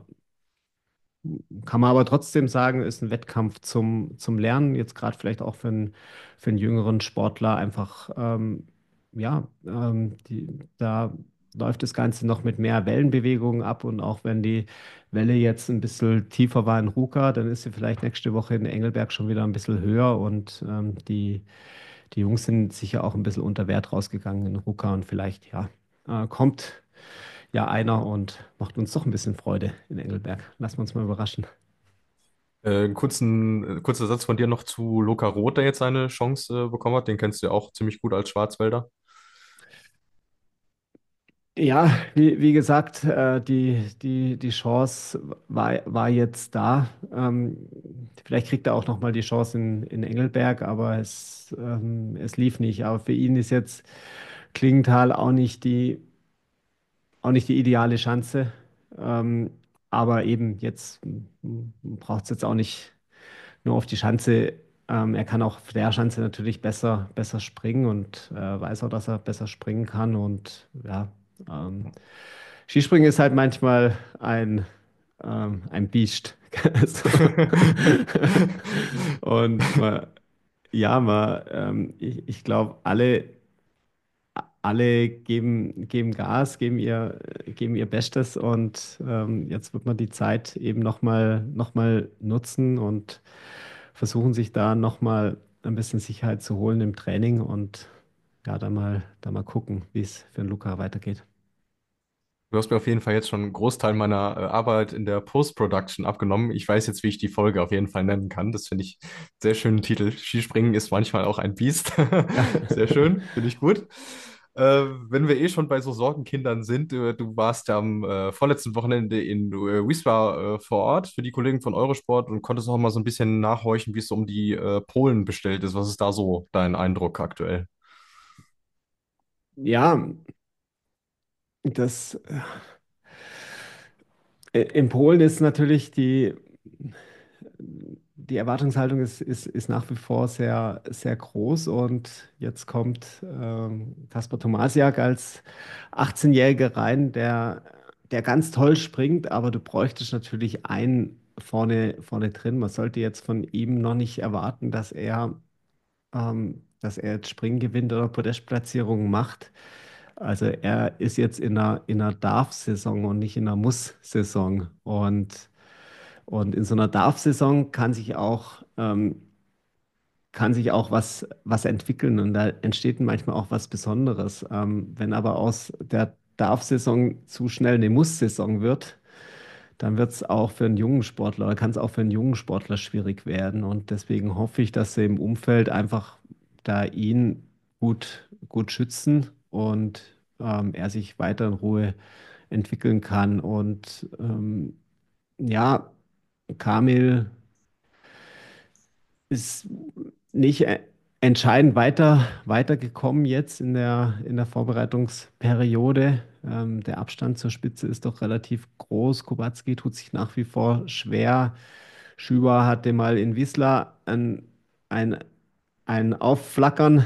kann man aber trotzdem sagen, ist ein Wettkampf zum Lernen, jetzt gerade vielleicht auch für einen jüngeren Sportler einfach, da läuft das Ganze noch mit mehr Wellenbewegungen ab und auch wenn die Welle jetzt ein bisschen tiefer war in Ruka, dann ist sie vielleicht nächste Woche in Engelberg schon wieder ein bisschen höher und die Jungs sind sicher auch ein bisschen unter Wert rausgegangen in Ruka und vielleicht, ja, kommt ja einer und macht uns doch ein bisschen Freude in Engelberg. Lassen wir uns mal überraschen.
Kurzer Satz von dir noch zu Luca Roth, der jetzt seine Chance bekommen hat. Den kennst du ja auch ziemlich gut als Schwarzwälder.
Ja, wie gesagt, die Chance war jetzt da. Vielleicht kriegt er auch noch mal die Chance in Engelberg, aber es lief nicht. Aber für ihn ist jetzt Klingenthal auch nicht die ideale Chance. Ähm, aber eben jetzt braucht es jetzt auch nicht nur auf die Schanze. Er kann auch auf der Schanze natürlich besser springen und weiß auch, dass er besser springen kann. Und ja, Skispringen ist halt manchmal ein Biest. So. Und ich glaube, alle geben Gas, geben ihr Bestes und jetzt wird man die Zeit eben noch mal nutzen und versuchen sich da noch mal ein bisschen Sicherheit zu holen im Training und ja, da mal gucken, wie es für den Luca weitergeht.
Du hast mir auf jeden Fall jetzt schon einen Großteil meiner Arbeit in der Post-Production abgenommen. Ich weiß jetzt, wie ich die Folge auf jeden Fall nennen kann. Das finde ich sehr schönen Titel. Skispringen ist manchmal auch ein Biest.
Ja,
Sehr schön, finde ich gut. Wenn wir eh schon bei so Sorgenkindern sind, du warst ja am vorletzten Wochenende in Wisła vor Ort für die Kollegen von Eurosport und konntest auch mal so ein bisschen nachhorchen, wie es so um die Polen bestellt ist. Was ist da so dein Eindruck aktuell?
ja, das in Polen ist natürlich die Erwartungshaltung ist nach wie vor sehr groß und jetzt kommt Kaspar Tomasiak als 18-Jähriger rein, der ganz toll springt, aber du bräuchtest natürlich einen vorne drin. Man sollte jetzt von ihm noch nicht erwarten, dass er jetzt Springen gewinnt oder Podestplatzierungen macht. Also er ist jetzt in einer Darf-Saison und nicht in einer Muss-Saison. Und in so einer Darf-Saison kann sich auch was entwickeln und da entsteht manchmal auch was Besonderes. Wenn aber aus der Darf-Saison zu schnell eine Muss-Saison wird, dann wird es auch für einen jungen Sportler, oder kann es auch für einen jungen Sportler schwierig werden. Und deswegen hoffe ich, dass sie im Umfeld einfach da ihn gut schützen und er sich weiter in Ruhe entwickeln kann. Und ja, Kamil ist nicht entscheidend weitergekommen jetzt in der Vorbereitungsperiode. Der Abstand zur Spitze ist doch relativ groß. Kubacki tut sich nach wie vor schwer. Schüber hatte mal in Wisla ein, ein Aufflackern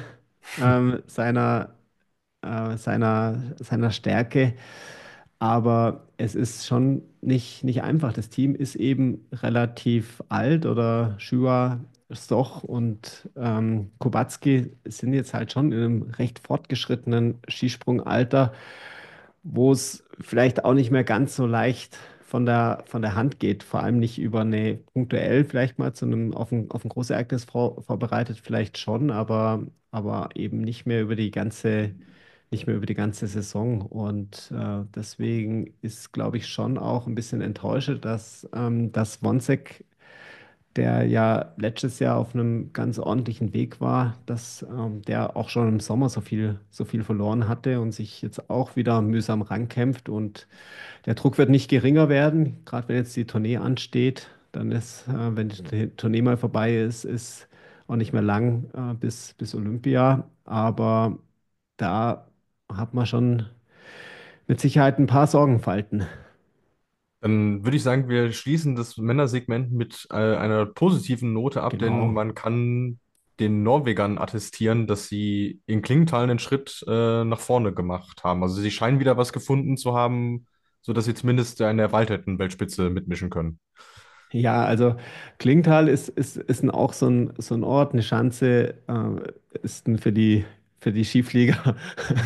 seiner Stärke. Aber es ist schon nicht einfach. Das Team ist eben relativ alt oder Schüber, Stoch und Kubacki sind jetzt halt schon in einem recht fortgeschrittenen Skisprungalter, wo es vielleicht auch nicht mehr ganz so leicht von der Hand geht. Vor allem nicht über eine punktuell vielleicht mal auf ein Großereignis vorbereitet, vielleicht schon, aber eben nicht mehr über die ganze Saison. Und deswegen ist, glaube ich, schon auch ein bisschen enttäuschend, dass Wonzek, der ja letztes Jahr auf einem ganz ordentlichen Weg war, dass der auch schon im Sommer so viel verloren hatte und sich jetzt auch wieder mühsam rankämpft. Und der Druck wird nicht geringer werden, gerade wenn jetzt die Tournee ansteht. Dann wenn die Tournee mal vorbei ist auch nicht mehr lang bis Olympia. Aber da hat man schon mit Sicherheit ein paar Sorgenfalten.
Dann würde ich sagen, wir schließen das Männersegment mit einer positiven Note ab, denn
Genau.
man kann den Norwegern attestieren, dass sie in Klingenthal einen Schritt nach vorne gemacht haben. Also sie scheinen wieder was gefunden zu haben, sodass sie zumindest in der erweiterten Weltspitze mitmischen können.
Ja, also Klingenthal ist auch so ein Ort, eine Schanze, ist für die Skiflieger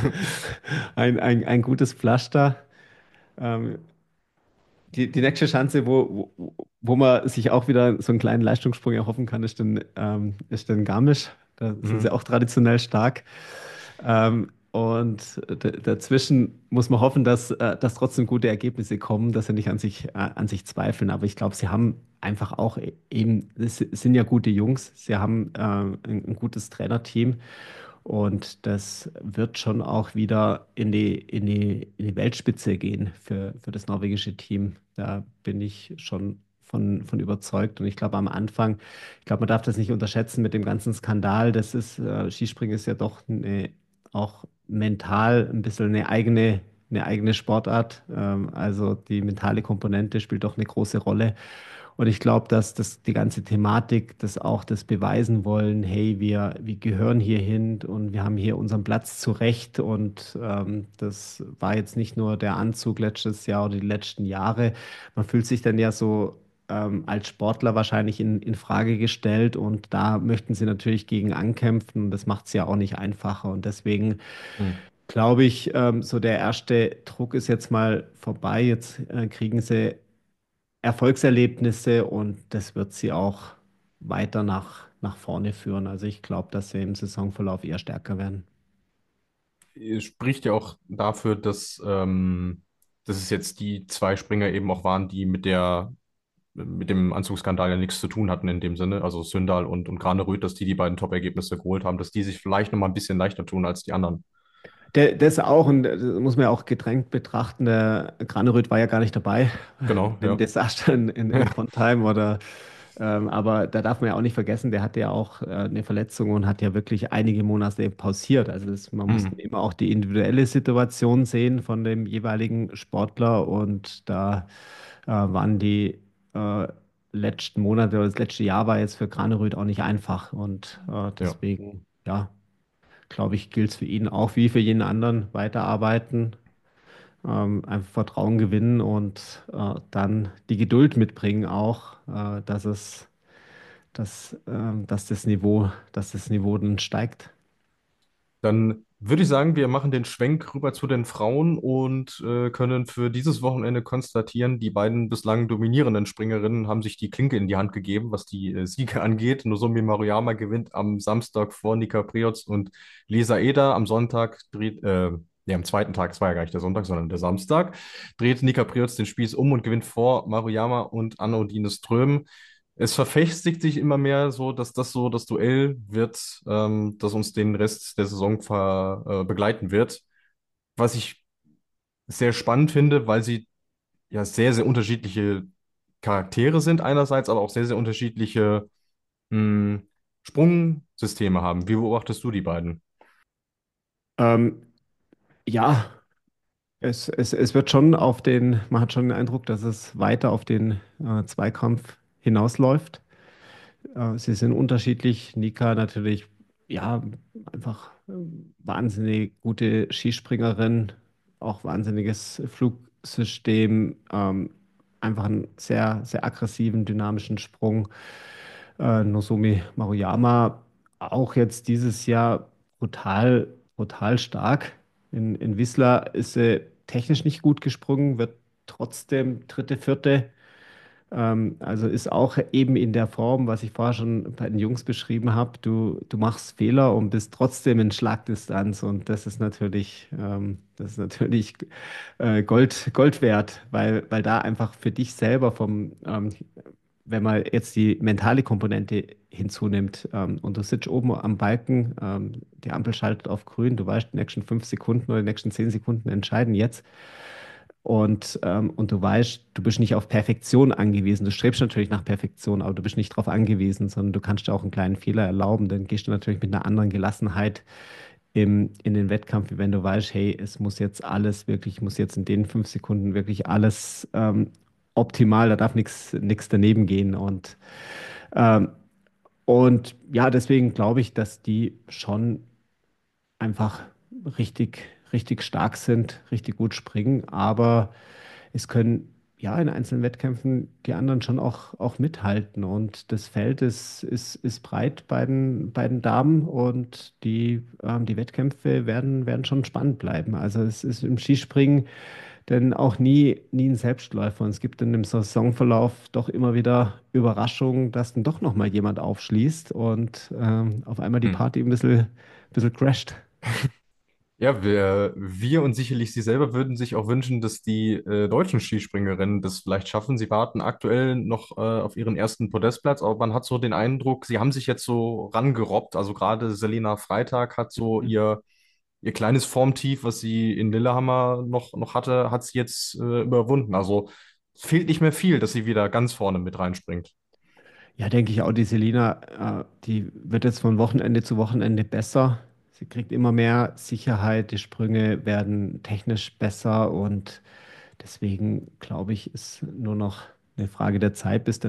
ein gutes Pflaster. Ähm, die nächste Schanze, wo man sich auch wieder so einen kleinen Leistungssprung erhoffen kann, ist dann Garmisch. Da sind sie
Mhm.
auch traditionell stark. Und dazwischen muss man hoffen, dass trotzdem gute Ergebnisse kommen, dass sie nicht an sich zweifeln. Aber ich glaube, sie haben einfach auch eben, es sind ja gute Jungs, sie haben ein gutes Trainerteam. Und das wird schon auch wieder in die Weltspitze gehen für das norwegische Team. Da bin ich schon von überzeugt. Und ich glaube, am Anfang, ich glaube, man darf das nicht unterschätzen mit dem ganzen Skandal. Skispringen ist ja doch auch mental ein bisschen eine eigene Sportart. Also die mentale Komponente spielt doch eine große Rolle. Und ich glaube, dass die ganze Thematik, das beweisen wollen, hey, wir gehören hier hin und wir haben hier unseren Platz zurecht. Und das war jetzt nicht nur der Anzug letztes Jahr oder die letzten Jahre. Man fühlt sich dann ja so als Sportler wahrscheinlich in Frage gestellt und da möchten sie natürlich gegen ankämpfen und das macht es ja auch nicht einfacher. Und deswegen
Mhm.
glaube ich, so der erste Druck ist jetzt mal vorbei. Jetzt kriegen sie Erfolgserlebnisse und das wird sie auch weiter nach vorne führen. Also ich glaube, dass sie im Saisonverlauf eher stärker werden.
Spricht ja auch dafür, dass es jetzt die zwei Springer eben auch waren, die mit dem Anzugsskandal ja nichts zu tun hatten in dem Sinne, also Sündal und Graneröd, dass die beiden Top-Ergebnisse geholt haben, dass die sich vielleicht noch mal ein bisschen leichter tun als die anderen.
Das auch, und das muss man ja auch gedrängt betrachten. Der Graneröd war ja gar nicht dabei
Genau,
im
ja.
Desaster in Trondheim aber da darf man ja auch nicht vergessen, der hatte ja auch eine Verletzung und hat ja wirklich einige Monate pausiert. Man muss
Mhm.
immer auch die individuelle Situation sehen von dem jeweiligen Sportler und da waren die äh, letzten Monate oder das letzte Jahr war jetzt für Graneröd auch nicht einfach und
Ja.
deswegen, ja, glaube ich, gilt es für ihn auch wie für jeden anderen weiterarbeiten, einfach Vertrauen gewinnen und dann die Geduld mitbringen auch, dass das Niveau dann steigt.
Dann würde ich sagen, wir machen den Schwenk rüber zu den Frauen und können für dieses Wochenende konstatieren, die beiden bislang dominierenden Springerinnen haben sich die Klinke in die Hand gegeben, was die Siege angeht. Nozomi Maruyama gewinnt am Samstag vor Nika Priots und Lisa Eder. Am zweiten Tag, es war ja gar nicht der Sonntag, sondern der Samstag, dreht Nika Priots den Spieß um und gewinnt vor Maruyama und Anne-Odine Ström. Es verfestigt sich immer mehr so, dass das so das Duell wird, das uns den Rest der Saison begleiten wird. Was ich sehr spannend finde, weil sie ja sehr, sehr unterschiedliche Charaktere sind einerseits, aber auch sehr, sehr unterschiedliche mh, Sprungsysteme haben. Wie beobachtest du die beiden?
Ähm, ja, es wird schon man hat schon den Eindruck, dass es weiter auf den Zweikampf hinausläuft. Sie sind unterschiedlich. Nika natürlich, ja, einfach wahnsinnig gute Skispringerin, auch wahnsinniges Flugsystem, einfach einen sehr aggressiven, dynamischen Sprung. Nozomi Maruyama auch jetzt dieses Jahr brutal stark. In Whistler ist sie technisch nicht gut gesprungen, wird trotzdem dritte, vierte. Also ist auch eben in der Form, was ich vorher schon bei den Jungs beschrieben habe. Du machst Fehler und bist trotzdem in Schlagdistanz. Und das ist natürlich Gold wert, weil da einfach für dich selber wenn man jetzt die mentale Komponente hinzunimmt, und du sitzt oben am Balken, die Ampel schaltet auf grün, du weißt, die nächsten 5 Sekunden oder die nächsten 10 Sekunden entscheiden jetzt. Und du weißt, du bist nicht auf Perfektion angewiesen. Du strebst natürlich nach Perfektion, aber du bist nicht darauf angewiesen, sondern du kannst dir auch einen kleinen Fehler erlauben. Dann gehst du natürlich mit einer anderen Gelassenheit in den Wettkampf, wie wenn du weißt, hey, es muss jetzt alles wirklich, muss jetzt in den 5 Sekunden wirklich alles optimal, da darf nichts daneben gehen. Ähm, und ja, deswegen glaube ich, dass die schon einfach richtig stark sind, richtig gut springen, aber es können ja in einzelnen Wettkämpfen die anderen schon auch mithalten. Und das Feld ist breit bei den Damen und die Wettkämpfe werden schon spannend bleiben. Also es ist im Skispringen denn auch nie ein Selbstläufer. Und es gibt in dem Saisonverlauf doch immer wieder Überraschungen, dass dann doch nochmal jemand aufschließt und auf einmal die
Hm.
Party bisschen crasht.
Ja, wir und sicherlich Sie selber würden sich auch wünschen, dass die deutschen Skispringerinnen das vielleicht schaffen. Sie warten aktuell noch auf ihren ersten Podestplatz, aber man hat so den Eindruck, sie haben sich jetzt so rangerobbt. Also gerade Selina Freitag hat so ihr kleines Formtief, was sie in Lillehammer noch hatte, hat sie jetzt überwunden. Also es fehlt nicht mehr viel, dass sie wieder ganz vorne mit reinspringt.
Ja, denke ich auch, die Selina, die wird jetzt von Wochenende zu Wochenende besser. Sie kriegt immer mehr Sicherheit, die Sprünge werden technisch besser und deswegen glaube ich, ist nur noch eine Frage der Zeit, bis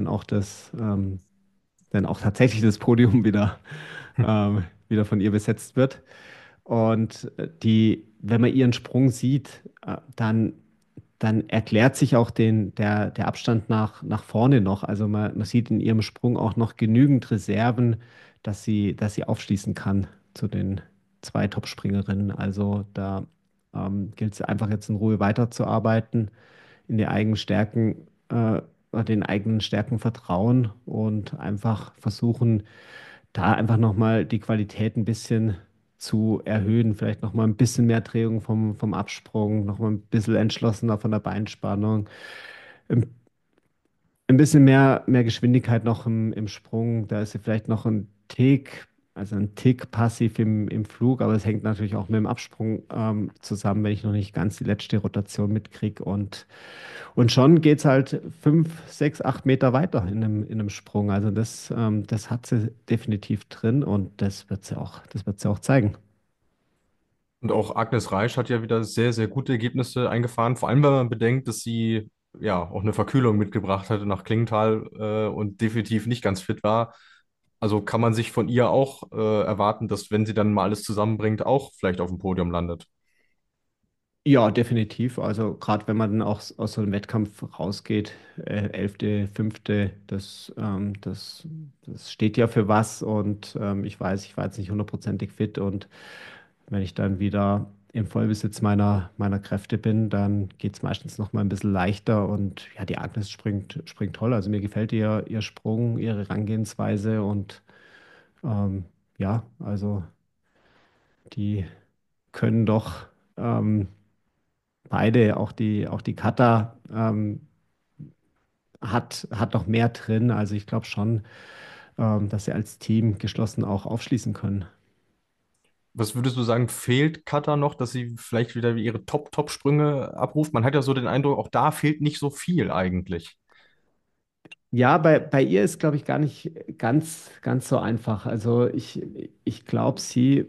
dann auch tatsächlich das Podium wieder von ihr besetzt wird. Und wenn man ihren Sprung sieht, dann erklärt sich auch der Abstand nach vorne noch. Also man sieht in ihrem Sprung auch noch genügend Reserven, dass sie aufschließen kann zu den zwei Top-Springerinnen. Also da gilt es einfach jetzt in Ruhe weiterzuarbeiten, in die eigenen Stärken, den eigenen Stärken vertrauen und einfach versuchen, da einfach nochmal die Qualität ein bisschen zu erhöhen. Vielleicht nochmal ein bisschen mehr Drehung vom Absprung, nochmal ein bisschen entschlossener von der Beinspannung, ein, ein bisschen mehr Geschwindigkeit noch im Sprung. Da ist sie vielleicht noch also ein Tick passiv im Flug, aber es hängt natürlich auch mit dem Absprung zusammen, wenn ich noch nicht ganz die letzte Rotation mitkriege. Und schon geht es halt 5, 6, 8 Meter weiter in einem Sprung. Also das hat sie definitiv drin und das wird sie auch zeigen.
Und auch Agnes Reisch hat ja wieder sehr, sehr gute Ergebnisse eingefahren. Vor allem, wenn man bedenkt, dass sie ja auch eine Verkühlung mitgebracht hatte nach Klingenthal und definitiv nicht ganz fit war. Also kann man sich von ihr auch erwarten, dass wenn sie dann mal alles zusammenbringt, auch vielleicht auf dem Podium landet.
Ja, definitiv. Also gerade wenn man dann auch aus so einem Wettkampf rausgeht, 11., 5., das steht ja für was und ich weiß, ich war jetzt nicht hundertprozentig fit und wenn ich dann wieder im Vollbesitz meiner Kräfte bin, dann geht es meistens noch mal ein bisschen leichter und ja, die Agnes springt toll. Also mir gefällt ihr Sprung, ihre Herangehensweise und ähm, ja, also die können doch beide, auch die Kata hat noch mehr drin. Also ich glaube schon, dass sie als Team geschlossen auch aufschließen können.
Was würdest du sagen, fehlt Katha noch, dass sie vielleicht wieder ihre Top-Sprünge abruft? Man hat ja so den Eindruck, auch da fehlt nicht so viel eigentlich.
Ja, bei ihr ist, glaube ich, gar nicht ganz so einfach. Also ich glaube, sie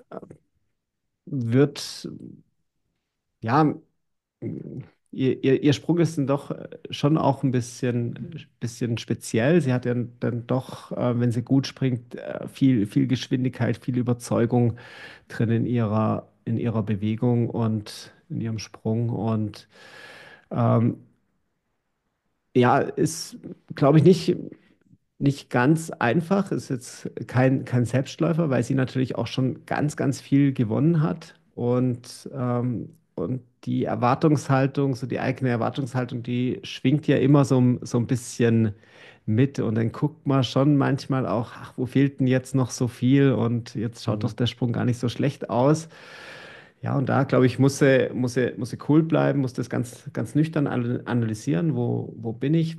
wird, ja, ihr Sprung ist dann doch schon auch ein bisschen speziell. Sie hat ja dann doch, wenn sie gut springt, viel Geschwindigkeit, viel Überzeugung drin in ihrer Bewegung und in ihrem Sprung. Und ähm, ja, ist, glaube ich, nicht ganz einfach. Ist jetzt kein Selbstläufer, weil sie natürlich auch schon ganz viel gewonnen hat. Und und die Erwartungshaltung, so die eigene Erwartungshaltung, die schwingt ja immer so ein bisschen mit. Und dann guckt man schon manchmal auch, ach, wo fehlt denn jetzt noch so viel? Und jetzt schaut doch
Mhm.
der Sprung gar nicht so schlecht aus. Ja, und da, glaube ich, muss sie cool bleiben, muss das ganz nüchtern analysieren. Wo bin ich?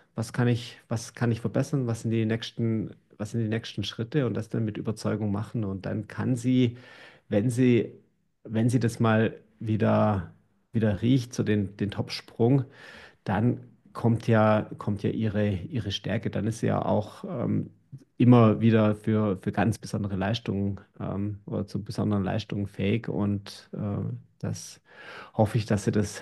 Was kann ich verbessern? Was sind die nächsten Schritte? Und das dann mit Überzeugung machen. Und dann kann sie, wenn sie, wenn sie das mal wieder riecht, so den Topsprung, dann kommt ja ihre Stärke. Dann ist sie ja auch immer wieder für ganz besondere Leistungen oder zu besonderen Leistungen fähig. Und das hoffe ich, dass sie das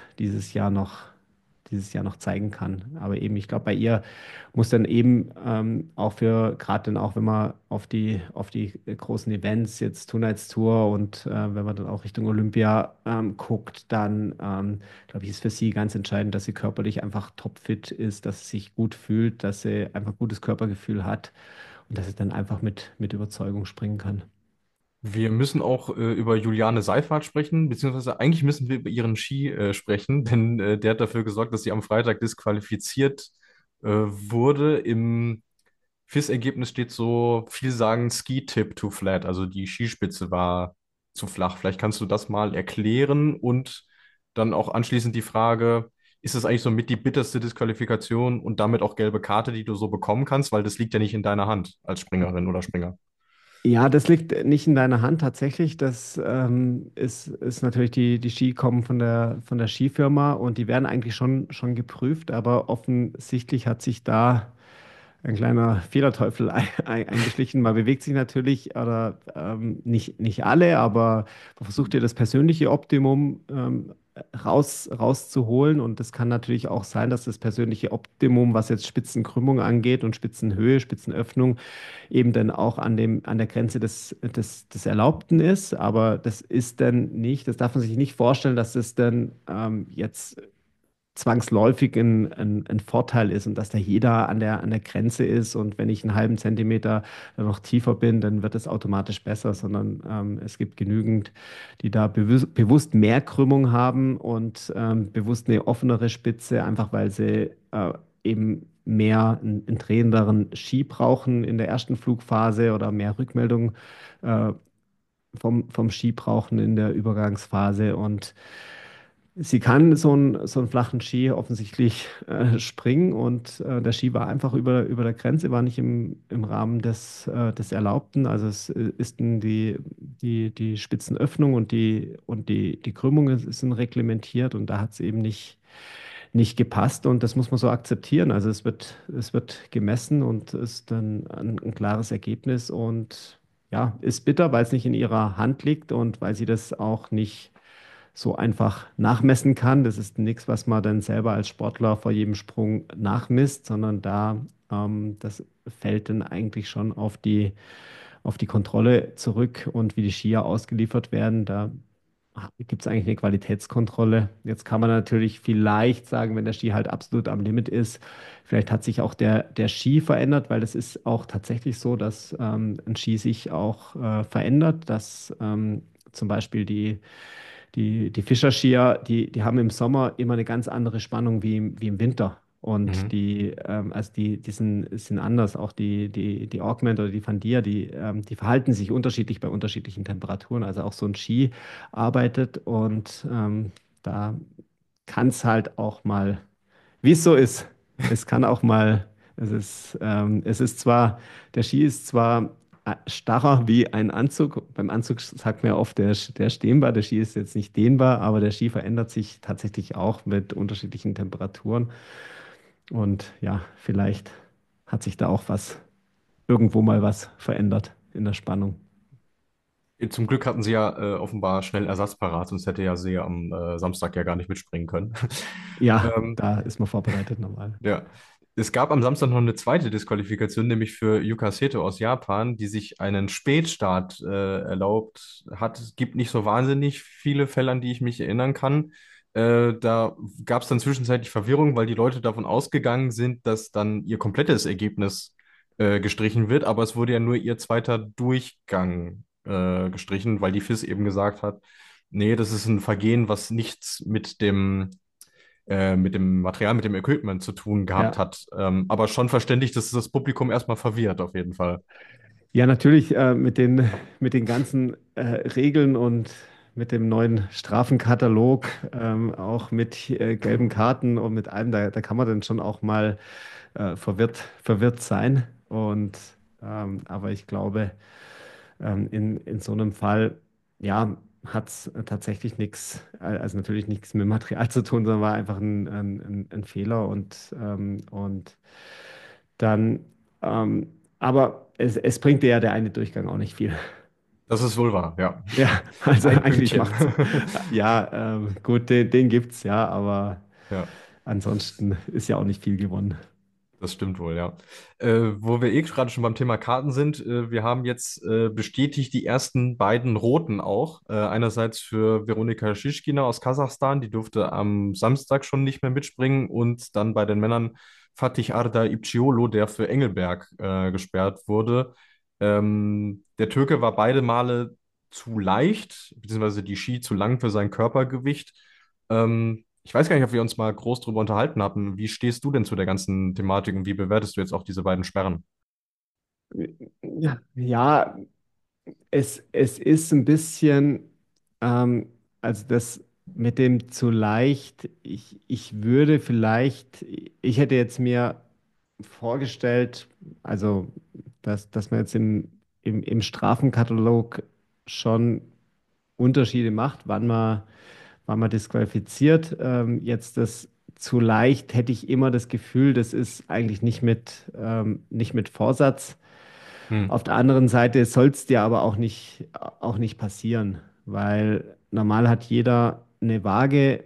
dieses Jahr noch zeigen kann. Aber eben, ich glaube, bei ihr muss dann eben auch gerade dann auch, wenn man auf die großen Events, jetzt Two Nights Tour und wenn man dann auch Richtung Olympia guckt, dann glaube ich, ist für sie ganz entscheidend, dass sie körperlich einfach topfit ist, dass sie sich gut fühlt, dass sie einfach gutes Körpergefühl hat und dass sie dann einfach mit Überzeugung springen kann.
Wir müssen auch über Juliane Seiffert sprechen, beziehungsweise eigentlich müssen wir über ihren Ski sprechen, denn der hat dafür gesorgt, dass sie am Freitag disqualifiziert wurde. Im FIS-Ergebnis steht so viel sagen Ski Tip too flat, also die Skispitze war zu flach. Vielleicht kannst du das mal erklären und dann auch anschließend die Frage, ist das eigentlich so mit die bitterste Disqualifikation und damit auch gelbe Karte, die du so bekommen kannst, weil das liegt ja nicht in deiner Hand als Springerin oder Springer.
Ja, das liegt nicht in deiner Hand tatsächlich. Das ist natürlich die Ski kommen von der Skifirma und die werden eigentlich schon geprüft, aber offensichtlich hat sich da ein kleiner Fehlerteufel eingeschlichen. Man bewegt sich natürlich, oder nicht alle, aber man versucht ja das persönliche Optimum rauszuholen. Und das kann natürlich auch sein, dass das persönliche Optimum, was jetzt Spitzenkrümmung angeht und Spitzenhöhe, Spitzenöffnung, eben dann auch an der Grenze des Erlaubten ist. Aber das ist dann nicht, das darf man sich nicht vorstellen, dass das dann jetzt zwangsläufig ein Vorteil ist und dass da jeder an der Grenze ist und wenn ich einen halben Zentimeter noch tiefer bin, dann wird es automatisch besser, sondern es gibt genügend, die da bewusst mehr Krümmung haben und bewusst eine offenere Spitze, einfach weil sie eben mehr einen drehenderen Ski brauchen in der ersten Flugphase oder mehr Rückmeldung äh, vom Ski brauchen in der Übergangsphase und sie kann so einen flachen Ski offensichtlich springen und der Ski war einfach über der Grenze, war nicht im Rahmen des Erlaubten. Also es ist die Spitzenöffnung und die Krümmung sind reglementiert und da hat es eben nicht gepasst und das muss man so akzeptieren. Also es wird gemessen und ist dann ein klares Ergebnis und ja, ist bitter, weil es nicht in ihrer Hand liegt und weil sie das auch nicht so einfach nachmessen kann. Das ist nichts, was man dann selber als Sportler vor jedem Sprung nachmisst, sondern das fällt dann eigentlich schon auf die Kontrolle zurück und wie die Skier ausgeliefert werden. Da gibt es eigentlich eine Qualitätskontrolle. Jetzt kann man natürlich vielleicht sagen, wenn der Ski halt absolut am Limit ist, vielleicht hat sich auch der Ski verändert, weil es ist auch tatsächlich so, dass ein Ski sich auch verändert, dass zum Beispiel die Fischerskier, die haben im Sommer immer eine ganz andere Spannung wie im Winter. Und
Mhm.
sind anders. Auch die Augment oder die Van Dier, die verhalten sich unterschiedlich bei unterschiedlichen Temperaturen. Also auch so ein Ski arbeitet und da kann es halt auch mal, wie es so ist, es kann auch mal, es ist zwar, der Ski ist zwar starrer wie ein Anzug. Beim Anzug sagt man ja oft, der ist dehnbar. Der Ski ist jetzt nicht dehnbar, aber der Ski verändert sich tatsächlich auch mit unterschiedlichen Temperaturen. Und ja, vielleicht hat sich da auch irgendwo mal was verändert in der Spannung.
Zum Glück hatten sie ja offenbar schnell Ersatz parat, sonst hätte ja sie am Samstag ja gar nicht mitspringen können.
Ja,
Ähm,
da ist man vorbereitet normal.
ja. Es gab am Samstag noch eine zweite Disqualifikation, nämlich für Yuka Seto aus Japan, die sich einen Spätstart erlaubt hat. Es gibt nicht so wahnsinnig viele Fälle, an die ich mich erinnern kann. Da gab es dann zwischenzeitlich Verwirrung, weil die Leute davon ausgegangen sind, dass dann ihr komplettes Ergebnis gestrichen wird, aber es wurde ja nur ihr zweiter Durchgang gestrichen, weil die FIS eben gesagt hat, Nee, das ist ein Vergehen, was nichts mit dem Material, mit dem Equipment zu tun gehabt
Ja.
hat. Aber schon verständlich, dass es das Publikum erstmal verwirrt, auf jeden Fall.
Ja, natürlich mit den ganzen Regeln und mit dem neuen Strafenkatalog, auch mit gelben Karten und mit allem, da kann man dann schon auch mal verwirrt sein. Aber ich glaube, in so einem Fall, ja, hat es tatsächlich nichts, also natürlich nichts mit Material zu tun, sondern war einfach ein Fehler und dann, aber es bringt dir ja der eine Durchgang auch nicht viel.
Das ist wohl wahr, ja.
Ja, also
Ein
eigentlich
Pünktchen.
macht's. Ja, gut, den gibt's ja, aber
Ja.
ansonsten ist ja auch nicht viel gewonnen.
Das stimmt wohl, ja. Wo wir gerade schon beim Thema Karten sind, wir haben jetzt bestätigt die ersten beiden Roten auch. Einerseits für Veronika Schischkina aus Kasachstan, die durfte am Samstag schon nicht mehr mitspringen, und dann bei den Männern Fatih Arda Ipciolo, der für Engelberg gesperrt wurde. Der Türke war beide Male zu leicht, beziehungsweise die Ski zu lang für sein Körpergewicht. Ich weiß gar nicht, ob wir uns mal groß drüber unterhalten hatten. Wie stehst du denn zu der ganzen Thematik und wie bewertest du jetzt auch diese beiden Sperren?
Ja, ja, es ist ein bisschen, ähm, also das mit dem zu leicht, ich würde vielleicht, ich hätte jetzt mir vorgestellt, also dass man jetzt im Strafenkatalog schon Unterschiede macht, wann man disqualifiziert. Jetzt das zu leicht hätte ich immer das Gefühl, das ist eigentlich nicht mit Vorsatz.
Hm.
Auf der anderen Seite soll es dir aber auch nicht passieren, weil normal hat jeder eine Waage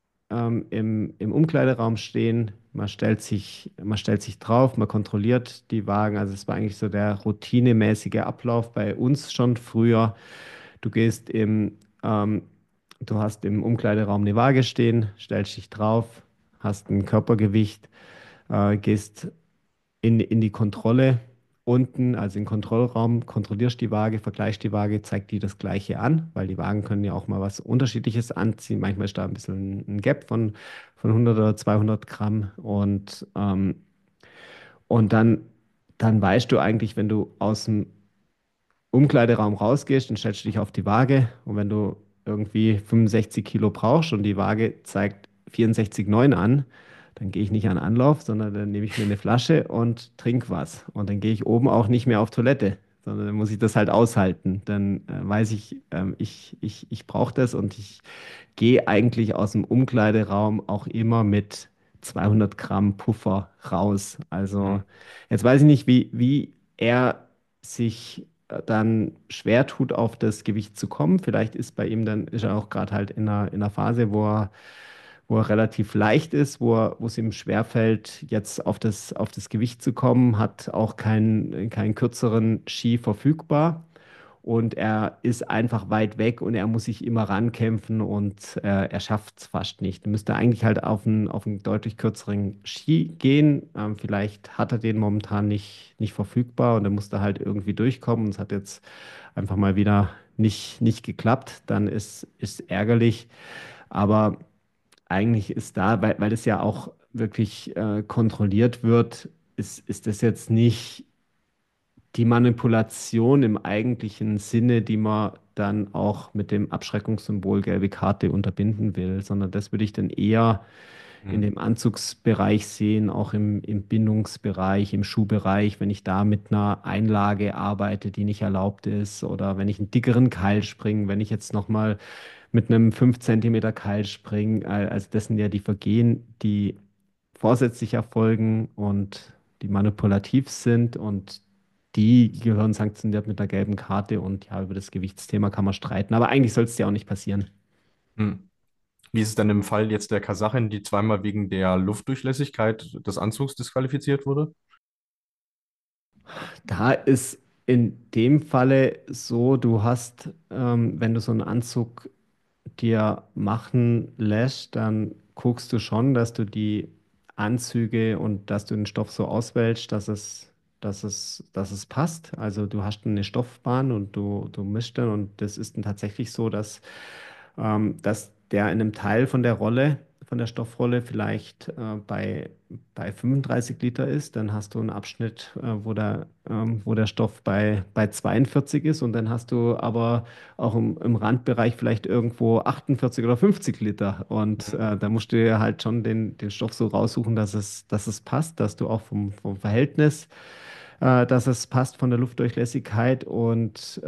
im Umkleideraum stehen. Man stellt sich drauf, man kontrolliert die Wagen. Also es war eigentlich so der routinemäßige Ablauf bei uns schon früher. Du gehst du hast im Umkleideraum eine Waage stehen, stellst dich drauf, hast ein Körpergewicht, gehst in die Kontrolle unten, also im Kontrollraum, kontrollierst die Waage, vergleichst die Waage, zeigt dir das Gleiche an, weil die Wagen können ja auch mal was Unterschiedliches anziehen. Manchmal ist da ein bisschen ein Gap von 100 oder 200 Gramm und dann weißt du eigentlich, wenn du aus dem Umkleideraum rausgehst, dann stellst du dich auf die Waage und wenn du irgendwie 65 Kilo brauchst und die Waage zeigt 64,9 an, dann gehe ich nicht an Anlauf, sondern dann nehme ich mir eine Flasche und trinke was. Und dann gehe ich oben auch nicht mehr auf Toilette, sondern dann muss ich das halt aushalten. Dann weiß ich, ich brauche das und ich gehe eigentlich aus dem Umkleideraum auch immer mit 200 Gramm Puffer raus. Also
Hm.
jetzt weiß ich nicht, wie er sich dann schwer tut, auf das Gewicht zu kommen. Vielleicht ist bei ihm dann, ist er auch gerade halt in einer Phase, wo er relativ leicht ist, wo es ihm schwerfällt, jetzt auf das Gewicht zu kommen, hat auch keinen kürzeren Ski verfügbar. Und er ist einfach weit weg und er muss sich immer rankämpfen und er schafft es fast nicht. Er müsste eigentlich halt auf einen deutlich kürzeren Ski gehen. Vielleicht hat er den momentan nicht verfügbar und er musste halt irgendwie durchkommen. Und es hat jetzt einfach mal wieder nicht geklappt. Dann ist ärgerlich. Aber eigentlich ist da, weil es ja auch wirklich kontrolliert wird, ist das jetzt nicht die Manipulation im eigentlichen Sinne, die man dann auch mit dem Abschreckungssymbol gelbe Karte unterbinden will, sondern das würde ich dann eher in
Hm.
dem Anzugsbereich sehen, auch im Bindungsbereich, im Schuhbereich, wenn ich da mit einer Einlage arbeite, die nicht erlaubt ist, oder wenn ich einen dickeren Keil springe, wenn ich jetzt nochmal mit einem 5 Zentimeter Keil springe. Also das sind ja die Vergehen, die vorsätzlich erfolgen und die manipulativ sind und die gehören sanktioniert mit der gelben Karte und ja, über das Gewichtsthema kann man streiten, aber eigentlich soll es ja auch nicht passieren.
Hm. Wie ist es denn im Fall jetzt der Kasachin, die zweimal wegen der Luftdurchlässigkeit des Anzugs disqualifiziert wurde?
Da ist in dem Falle so, du hast, wenn du so einen Anzug dir machen lässt, dann guckst du schon, dass du die Anzüge und dass du den Stoff so auswählst, dass es passt. Also du hast eine Stoffbahn und du mischst dann und das ist dann tatsächlich so, dass dass der in einem Teil von der Rolle, von der Stoffrolle vielleicht bei 35 Liter ist. Dann hast du einen Abschnitt, wo der Stoff bei 42 ist. Und dann hast du aber auch im Randbereich vielleicht irgendwo 48 oder 50 Liter. Und da musst du dir halt schon den Stoff so raussuchen, dass es passt, dass du auch vom Verhältnis dass es passt von der Luftdurchlässigkeit und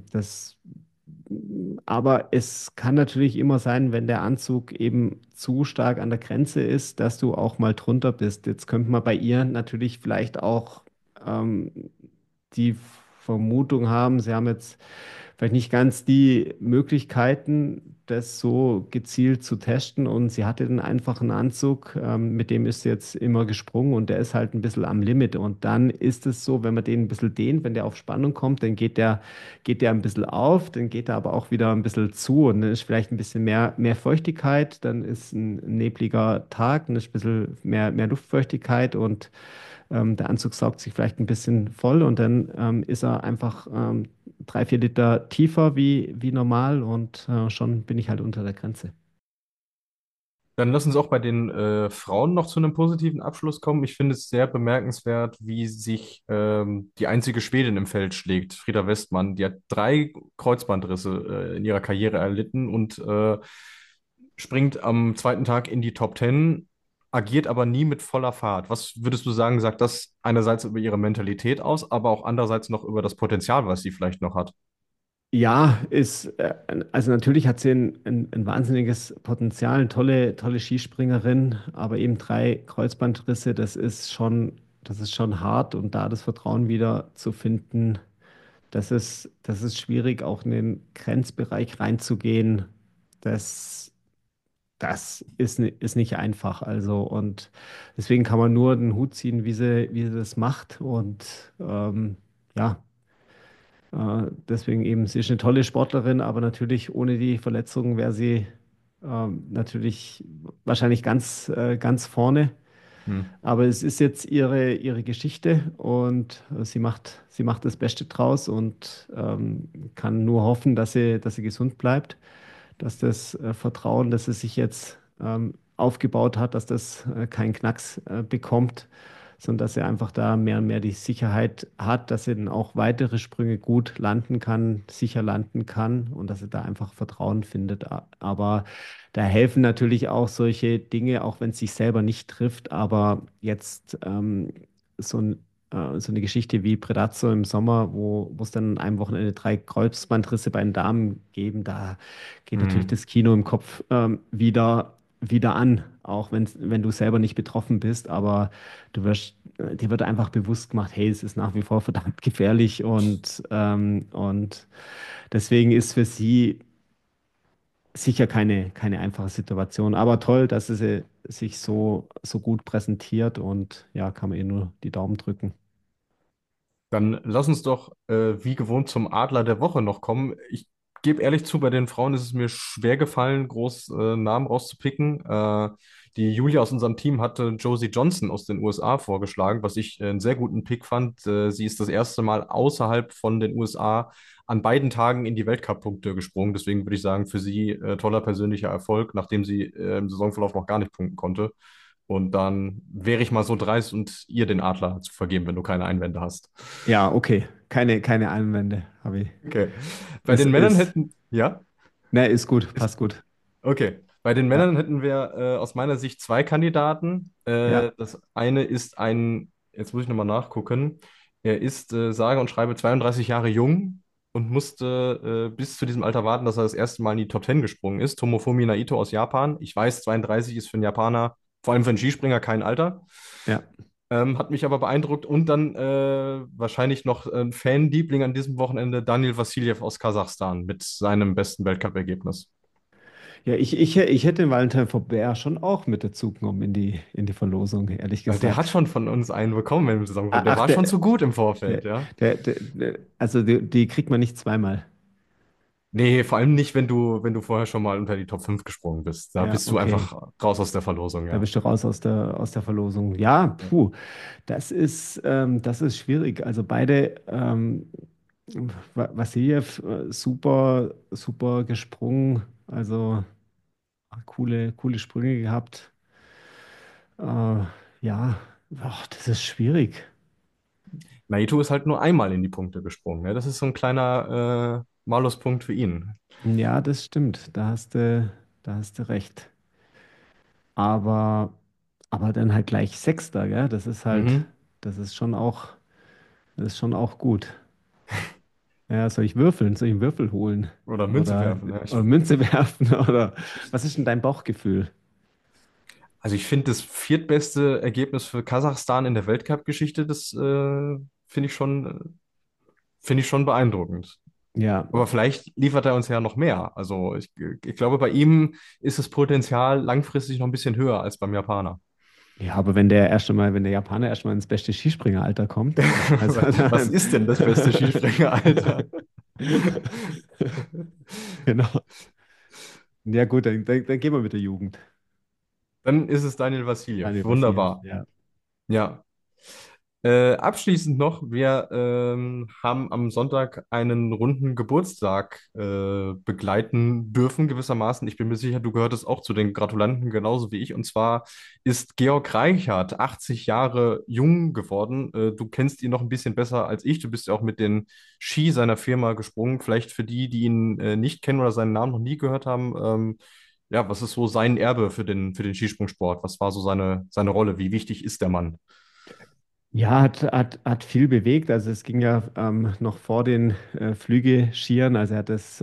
aber es kann natürlich immer sein, wenn der Anzug eben zu stark an der Grenze ist, dass du auch mal drunter bist. Jetzt könnte man bei ihr natürlich vielleicht auch ähm, die Vermutung haben, sie haben jetzt vielleicht nicht ganz die Möglichkeiten, das so gezielt zu testen. Und sie hatte den einfachen Anzug, mit dem ist sie jetzt immer gesprungen und der ist halt ein bisschen am Limit. Und dann ist es so, wenn man den ein bisschen dehnt, wenn der auf Spannung kommt, dann geht der ein bisschen auf, dann geht er aber auch wieder ein bisschen zu und dann ist vielleicht ein bisschen mehr Feuchtigkeit, dann ist ein nebliger Tag, dann ist ein bisschen mehr Luftfeuchtigkeit und der Anzug saugt sich vielleicht ein bisschen voll und dann ist er einfach 3, 4 Liter tiefer wie normal und schon bin ich halt unter der Grenze.
Dann lass uns auch bei den Frauen noch zu einem positiven Abschluss kommen. Ich finde es sehr bemerkenswert, wie sich die einzige Schwedin im Feld schlägt, Frida Westmann. Die hat 3 Kreuzbandrisse in ihrer Karriere erlitten und springt am zweiten Tag in die Top Ten, agiert aber nie mit voller Fahrt. Was würdest du sagen, sagt das einerseits über ihre Mentalität aus, aber auch andererseits noch über das Potenzial, was sie vielleicht noch hat?
Ja, also natürlich hat sie ein wahnsinniges Potenzial, eine tolle Skispringerin, aber eben 3 Kreuzbandrisse, das ist schon hart und da das Vertrauen wieder zu finden, das ist schwierig, auch in den Grenzbereich reinzugehen. Das, ist nicht einfach. Also, und deswegen kann man nur den Hut ziehen, wie sie das macht. Und ja, deswegen eben, sie ist eine tolle Sportlerin, aber natürlich ohne die Verletzung wäre sie natürlich wahrscheinlich ganz vorne.
Hm.
Aber es ist jetzt ihre Geschichte und sie macht das Beste draus und kann nur hoffen, dass sie gesund bleibt, dass das Vertrauen, das sie sich jetzt aufgebaut hat, dass das keinen Knacks bekommt, sondern dass er einfach da mehr und mehr die Sicherheit hat, dass er dann auch weitere Sprünge gut landen kann, sicher landen kann und dass er da einfach Vertrauen findet. Aber da helfen natürlich auch solche Dinge, auch wenn es sich selber nicht trifft, aber jetzt so so eine Geschichte wie Predazzo im Sommer, wo es dann an einem Wochenende 3 Kreuzbandrisse bei den Damen geben, da geht natürlich
Hm.
das Kino im Kopf wieder an, auch wenn du selber nicht betroffen bist, aber dir wird einfach bewusst gemacht, hey, es ist nach wie vor verdammt gefährlich und deswegen ist für sie sicher keine einfache Situation, aber toll, dass sie sich so gut präsentiert und ja, kann man ihr nur die Daumen drücken.
Dann lass uns doch wie gewohnt zum Adler der Woche noch kommen. Ich gebe ehrlich zu, bei den Frauen ist es mir schwer gefallen, groß Namen rauszupicken. Die Julia aus unserem Team hatte Josie Johnson aus den USA vorgeschlagen, was ich einen sehr guten Pick fand. Sie ist das erste Mal außerhalb von den USA an beiden Tagen in die Weltcup-Punkte gesprungen. Deswegen würde ich sagen, für sie toller persönlicher Erfolg, nachdem sie im Saisonverlauf noch gar nicht punkten konnte. Und dann wäre ich mal so dreist und ihr den Adler zu vergeben, wenn du keine Einwände hast.
Ja, okay, keine Einwände habe ich.
Okay. Bei den Männern
Ist,
hätten, ja,
ne, ist gut,
ist,
passt gut.
okay. Bei den
Ja,
Männern hätten wir aus meiner Sicht 2 Kandidaten.
ja.
Das eine ist jetzt muss ich nochmal nachgucken. Er ist sage und schreibe 32 Jahre jung und musste bis zu diesem Alter warten, dass er das erste Mal in die Top 10 gesprungen ist. Tomofumi Naito aus Japan. Ich weiß, 32 ist für einen Japaner, vor allem für einen Skispringer, kein Alter.
Ja.
Hat mich aber beeindruckt und dann wahrscheinlich noch ein Fanliebling an diesem Wochenende, Daniil Vassiljev aus Kasachstan mit seinem besten Weltcup-Ergebnis.
Ja, ich hätte den Valentin Faubert schon auch mit dazu genommen in die Verlosung, ehrlich
Der hat
gesagt.
schon von uns einen bekommen im Saison. Der
Ach,
war schon zu gut im Vorfeld, ja.
also die kriegt man nicht zweimal.
Nee, vor allem nicht, wenn du vorher schon mal unter die Top 5 gesprungen bist. Da
Ja,
bist du
okay.
einfach raus aus der Verlosung,
Da
ja.
bist du raus aus der Verlosung. Ja,
Ja.
puh, das ist schwierig. Also beide, Vassiljev, super gesprungen. Also coole Sprünge gehabt. Ja, ach, das ist schwierig.
Naito ist halt nur einmal in die Punkte gesprungen. Ne? Das ist so ein kleiner Maluspunkt für ihn.
Ja, das stimmt. Da hast du recht. Aber, aber dann halt gleich Sechster, gell?
Mhm.
Das ist schon auch, das ist schon auch gut. Ja, soll ich würfeln? Soll ich einen Würfel holen?
Oder Münze
Oder,
werfen. Ne?
oder Münze werfen? Oder was ist denn dein Bauchgefühl?
Also ich finde das viertbeste Ergebnis für Kasachstan in der Weltcup-Geschichte, das finde ich schon beeindruckend.
Ja,
Aber vielleicht liefert er uns ja noch mehr. Also ich glaube, bei ihm ist das Potenzial langfristig noch ein bisschen höher als beim Japaner.
ja, aber wenn der Japaner erst mal ins beste Skispringeralter kommt, also
Was
dann,
ist denn das beste Skispringer-Alter?
genau. Ja, gut, dann gehen wir mit der Jugend.
Dann ist es Daniel Vassiljev.
Daniel Vassiljev,
Wunderbar.
ja.
Ja. Abschließend noch, wir haben am Sonntag einen runden Geburtstag begleiten dürfen, gewissermaßen. Ich bin mir sicher, du gehörtest auch zu den Gratulanten, genauso wie ich. Und zwar ist Georg Reichert 80 Jahre jung geworden. Du kennst ihn noch ein bisschen besser als ich. Du bist ja auch mit den Ski seiner Firma gesprungen. Vielleicht für die, die ihn nicht kennen oder seinen Namen noch nie gehört haben. Ja, was ist so sein Erbe für den Skisprungsport? Was war so seine Rolle? Wie wichtig ist der Mann?
Ja, hat viel bewegt. Also es ging ja noch vor den Flüge-Skiern. Also er hat das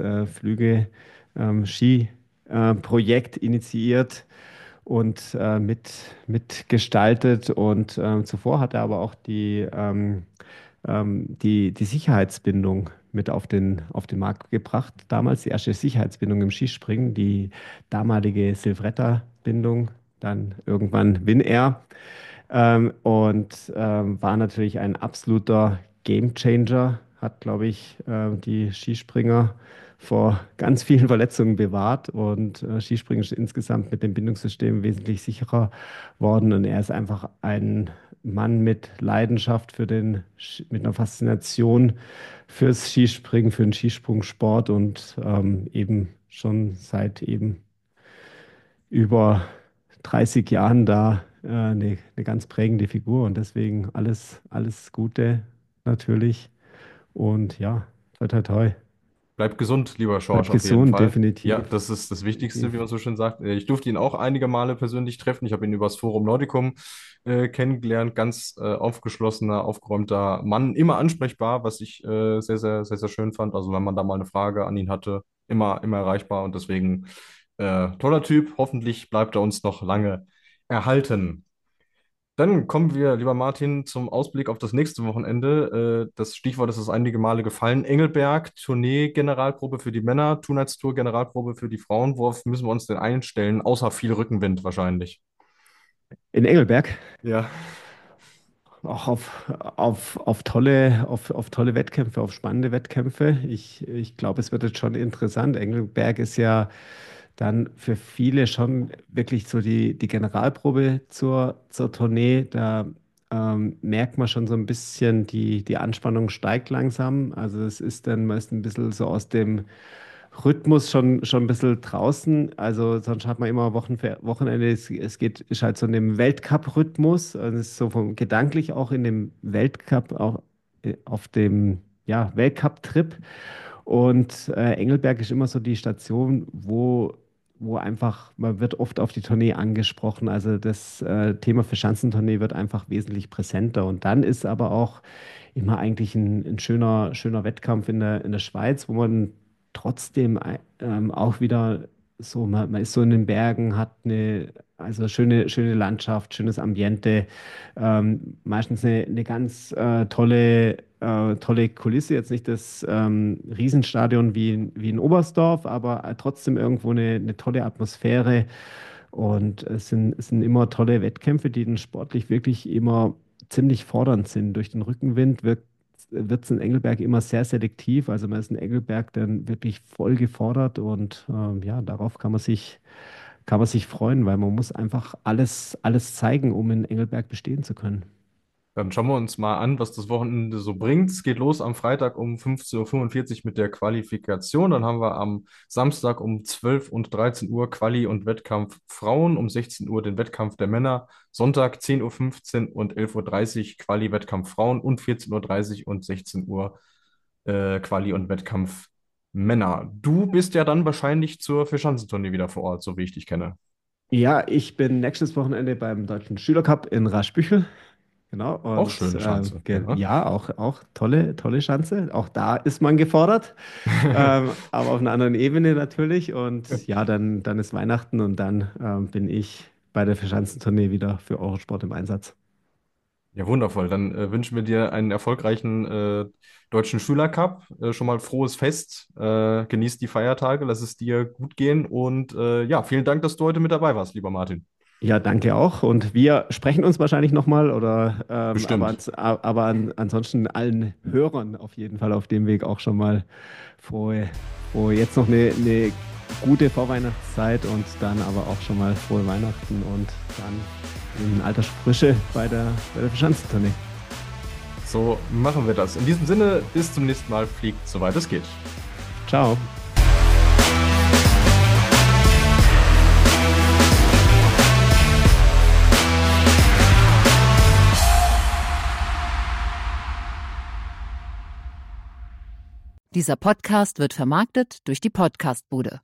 Flüge-Ski-Projekt initiiert und mitgestaltet. Und zuvor hat er aber auch die Sicherheitsbindung mit auf den Markt gebracht. Damals die erste Sicherheitsbindung im Skispringen, die damalige Silvretta-Bindung, dann irgendwann WinAir. War natürlich ein absoluter Gamechanger, hat, glaube ich, die Skispringer vor ganz vielen Verletzungen bewahrt und Skispringen ist insgesamt mit dem Bindungssystem wesentlich sicherer worden und er ist einfach ein Mann mit Leidenschaft mit einer Faszination fürs Skispringen, für den Skisprungsport und eben schon seit eben über 30 Jahren da eine ganz prägende Figur und deswegen alles Gute natürlich. Und ja, toi, toi, toi.
Bleib gesund, lieber
Bleib
Schorsch, auf jeden
gesund,
Fall. Ja,
definitiv.
das ist das Wichtigste, wie
Definitiv.
man so schön sagt. Ich durfte ihn auch einige Male persönlich treffen. Ich habe ihn übers Forum Nordicum kennengelernt. Ganz aufgeschlossener, aufgeräumter Mann, immer ansprechbar, was ich sehr, sehr schön fand. Also wenn man da mal eine Frage an ihn hatte, immer erreichbar und deswegen toller Typ. Hoffentlich bleibt er uns noch lange erhalten. Dann kommen wir, lieber Martin, zum Ausblick auf das nächste Wochenende. Das Stichwort ist es einige Male gefallen. Engelberg, Tournee-Generalprobe für die Männer, Two-Nights-Tour-Generalprobe für die Frauen. Worauf müssen wir uns denn einstellen? Außer viel Rückenwind wahrscheinlich.
In Engelberg
Ja,
auch auf tolle Wettkämpfe, auf spannende Wettkämpfe. Ich glaube, es wird jetzt schon interessant. Engelberg ist ja dann für viele schon wirklich so die Generalprobe zur Tournee. Da merkt man schon so ein bisschen, die Anspannung steigt langsam. Also es ist dann meist ein bisschen so aus dem Rhythmus schon ein bisschen draußen. Also sonst hat man immer Wochenende, es ist halt so in dem Weltcup-Rhythmus. Also es ist so gedanklich auch in dem Weltcup, auch auf dem ja, Weltcup-Trip. Und Engelberg ist immer so die Station, wo einfach, man wird oft auf die Tournee angesprochen. Also das Thema für Schanzentournee wird einfach wesentlich präsenter. Und dann ist aber auch immer eigentlich ein schöner Wettkampf in der Schweiz, wo man trotzdem auch wieder so, man ist so in den Bergen, hat eine also schöne Landschaft, schönes Ambiente, meistens eine ganz tolle Kulisse, jetzt nicht das Riesenstadion wie in Oberstdorf, aber trotzdem irgendwo eine tolle Atmosphäre. Und es sind immer tolle Wettkämpfe, die dann sportlich wirklich immer ziemlich fordernd sind. Durch den Rückenwind wird es in Engelberg immer sehr selektiv. Also man ist in Engelberg dann wirklich voll gefordert und ja, darauf kann man sich freuen, weil man muss einfach alles zeigen, um in Engelberg bestehen zu können.
Dann schauen wir uns mal an, was das Wochenende so bringt. Es geht los am Freitag um 15:45 Uhr mit der Qualifikation. Dann haben wir am Samstag um 12 und 13 Uhr Quali und Wettkampf Frauen, um 16 Uhr den Wettkampf der Männer. Sonntag 10:15 Uhr und 11:30 Uhr Quali, Wettkampf Frauen und 14:30 Uhr und 16 Uhr Quali und Wettkampf Männer. Du bist ja dann wahrscheinlich zur Vierschanzentournee wieder vor Ort, so wie ich dich kenne.
Ja, ich bin nächstes Wochenende beim Deutschen Schülercup in Raschbüchel. Genau,
Auch
und
schöne Schanze. Ja.
ja, auch tolle Chance. Auch da ist man gefordert, aber auf einer anderen Ebene natürlich. Und ja, dann ist Weihnachten und dann bin ich bei der Vierschanzentournee wieder für Eurosport im Einsatz.
Ja, wundervoll. Dann wünschen wir dir einen erfolgreichen deutschen Schülercup. Schon mal frohes Fest. Genieß die Feiertage, lass es dir gut gehen. Und ja, vielen Dank, dass du heute mit dabei warst, lieber Martin.
Ja, danke auch. Und wir sprechen uns wahrscheinlich nochmal oder
Bestimmt.
ansonsten allen Hörern auf jeden Fall auf dem Weg auch schon mal jetzt noch eine gute Vorweihnachtszeit und dann aber auch schon mal frohe Weihnachten und dann in alter Frische bei der Verschanzentournee.
So machen wir das. In diesem Sinne, bis zum nächsten Mal. Fliegt, soweit es geht.
Ciao.
Dieser Podcast wird vermarktet durch die Podcastbude.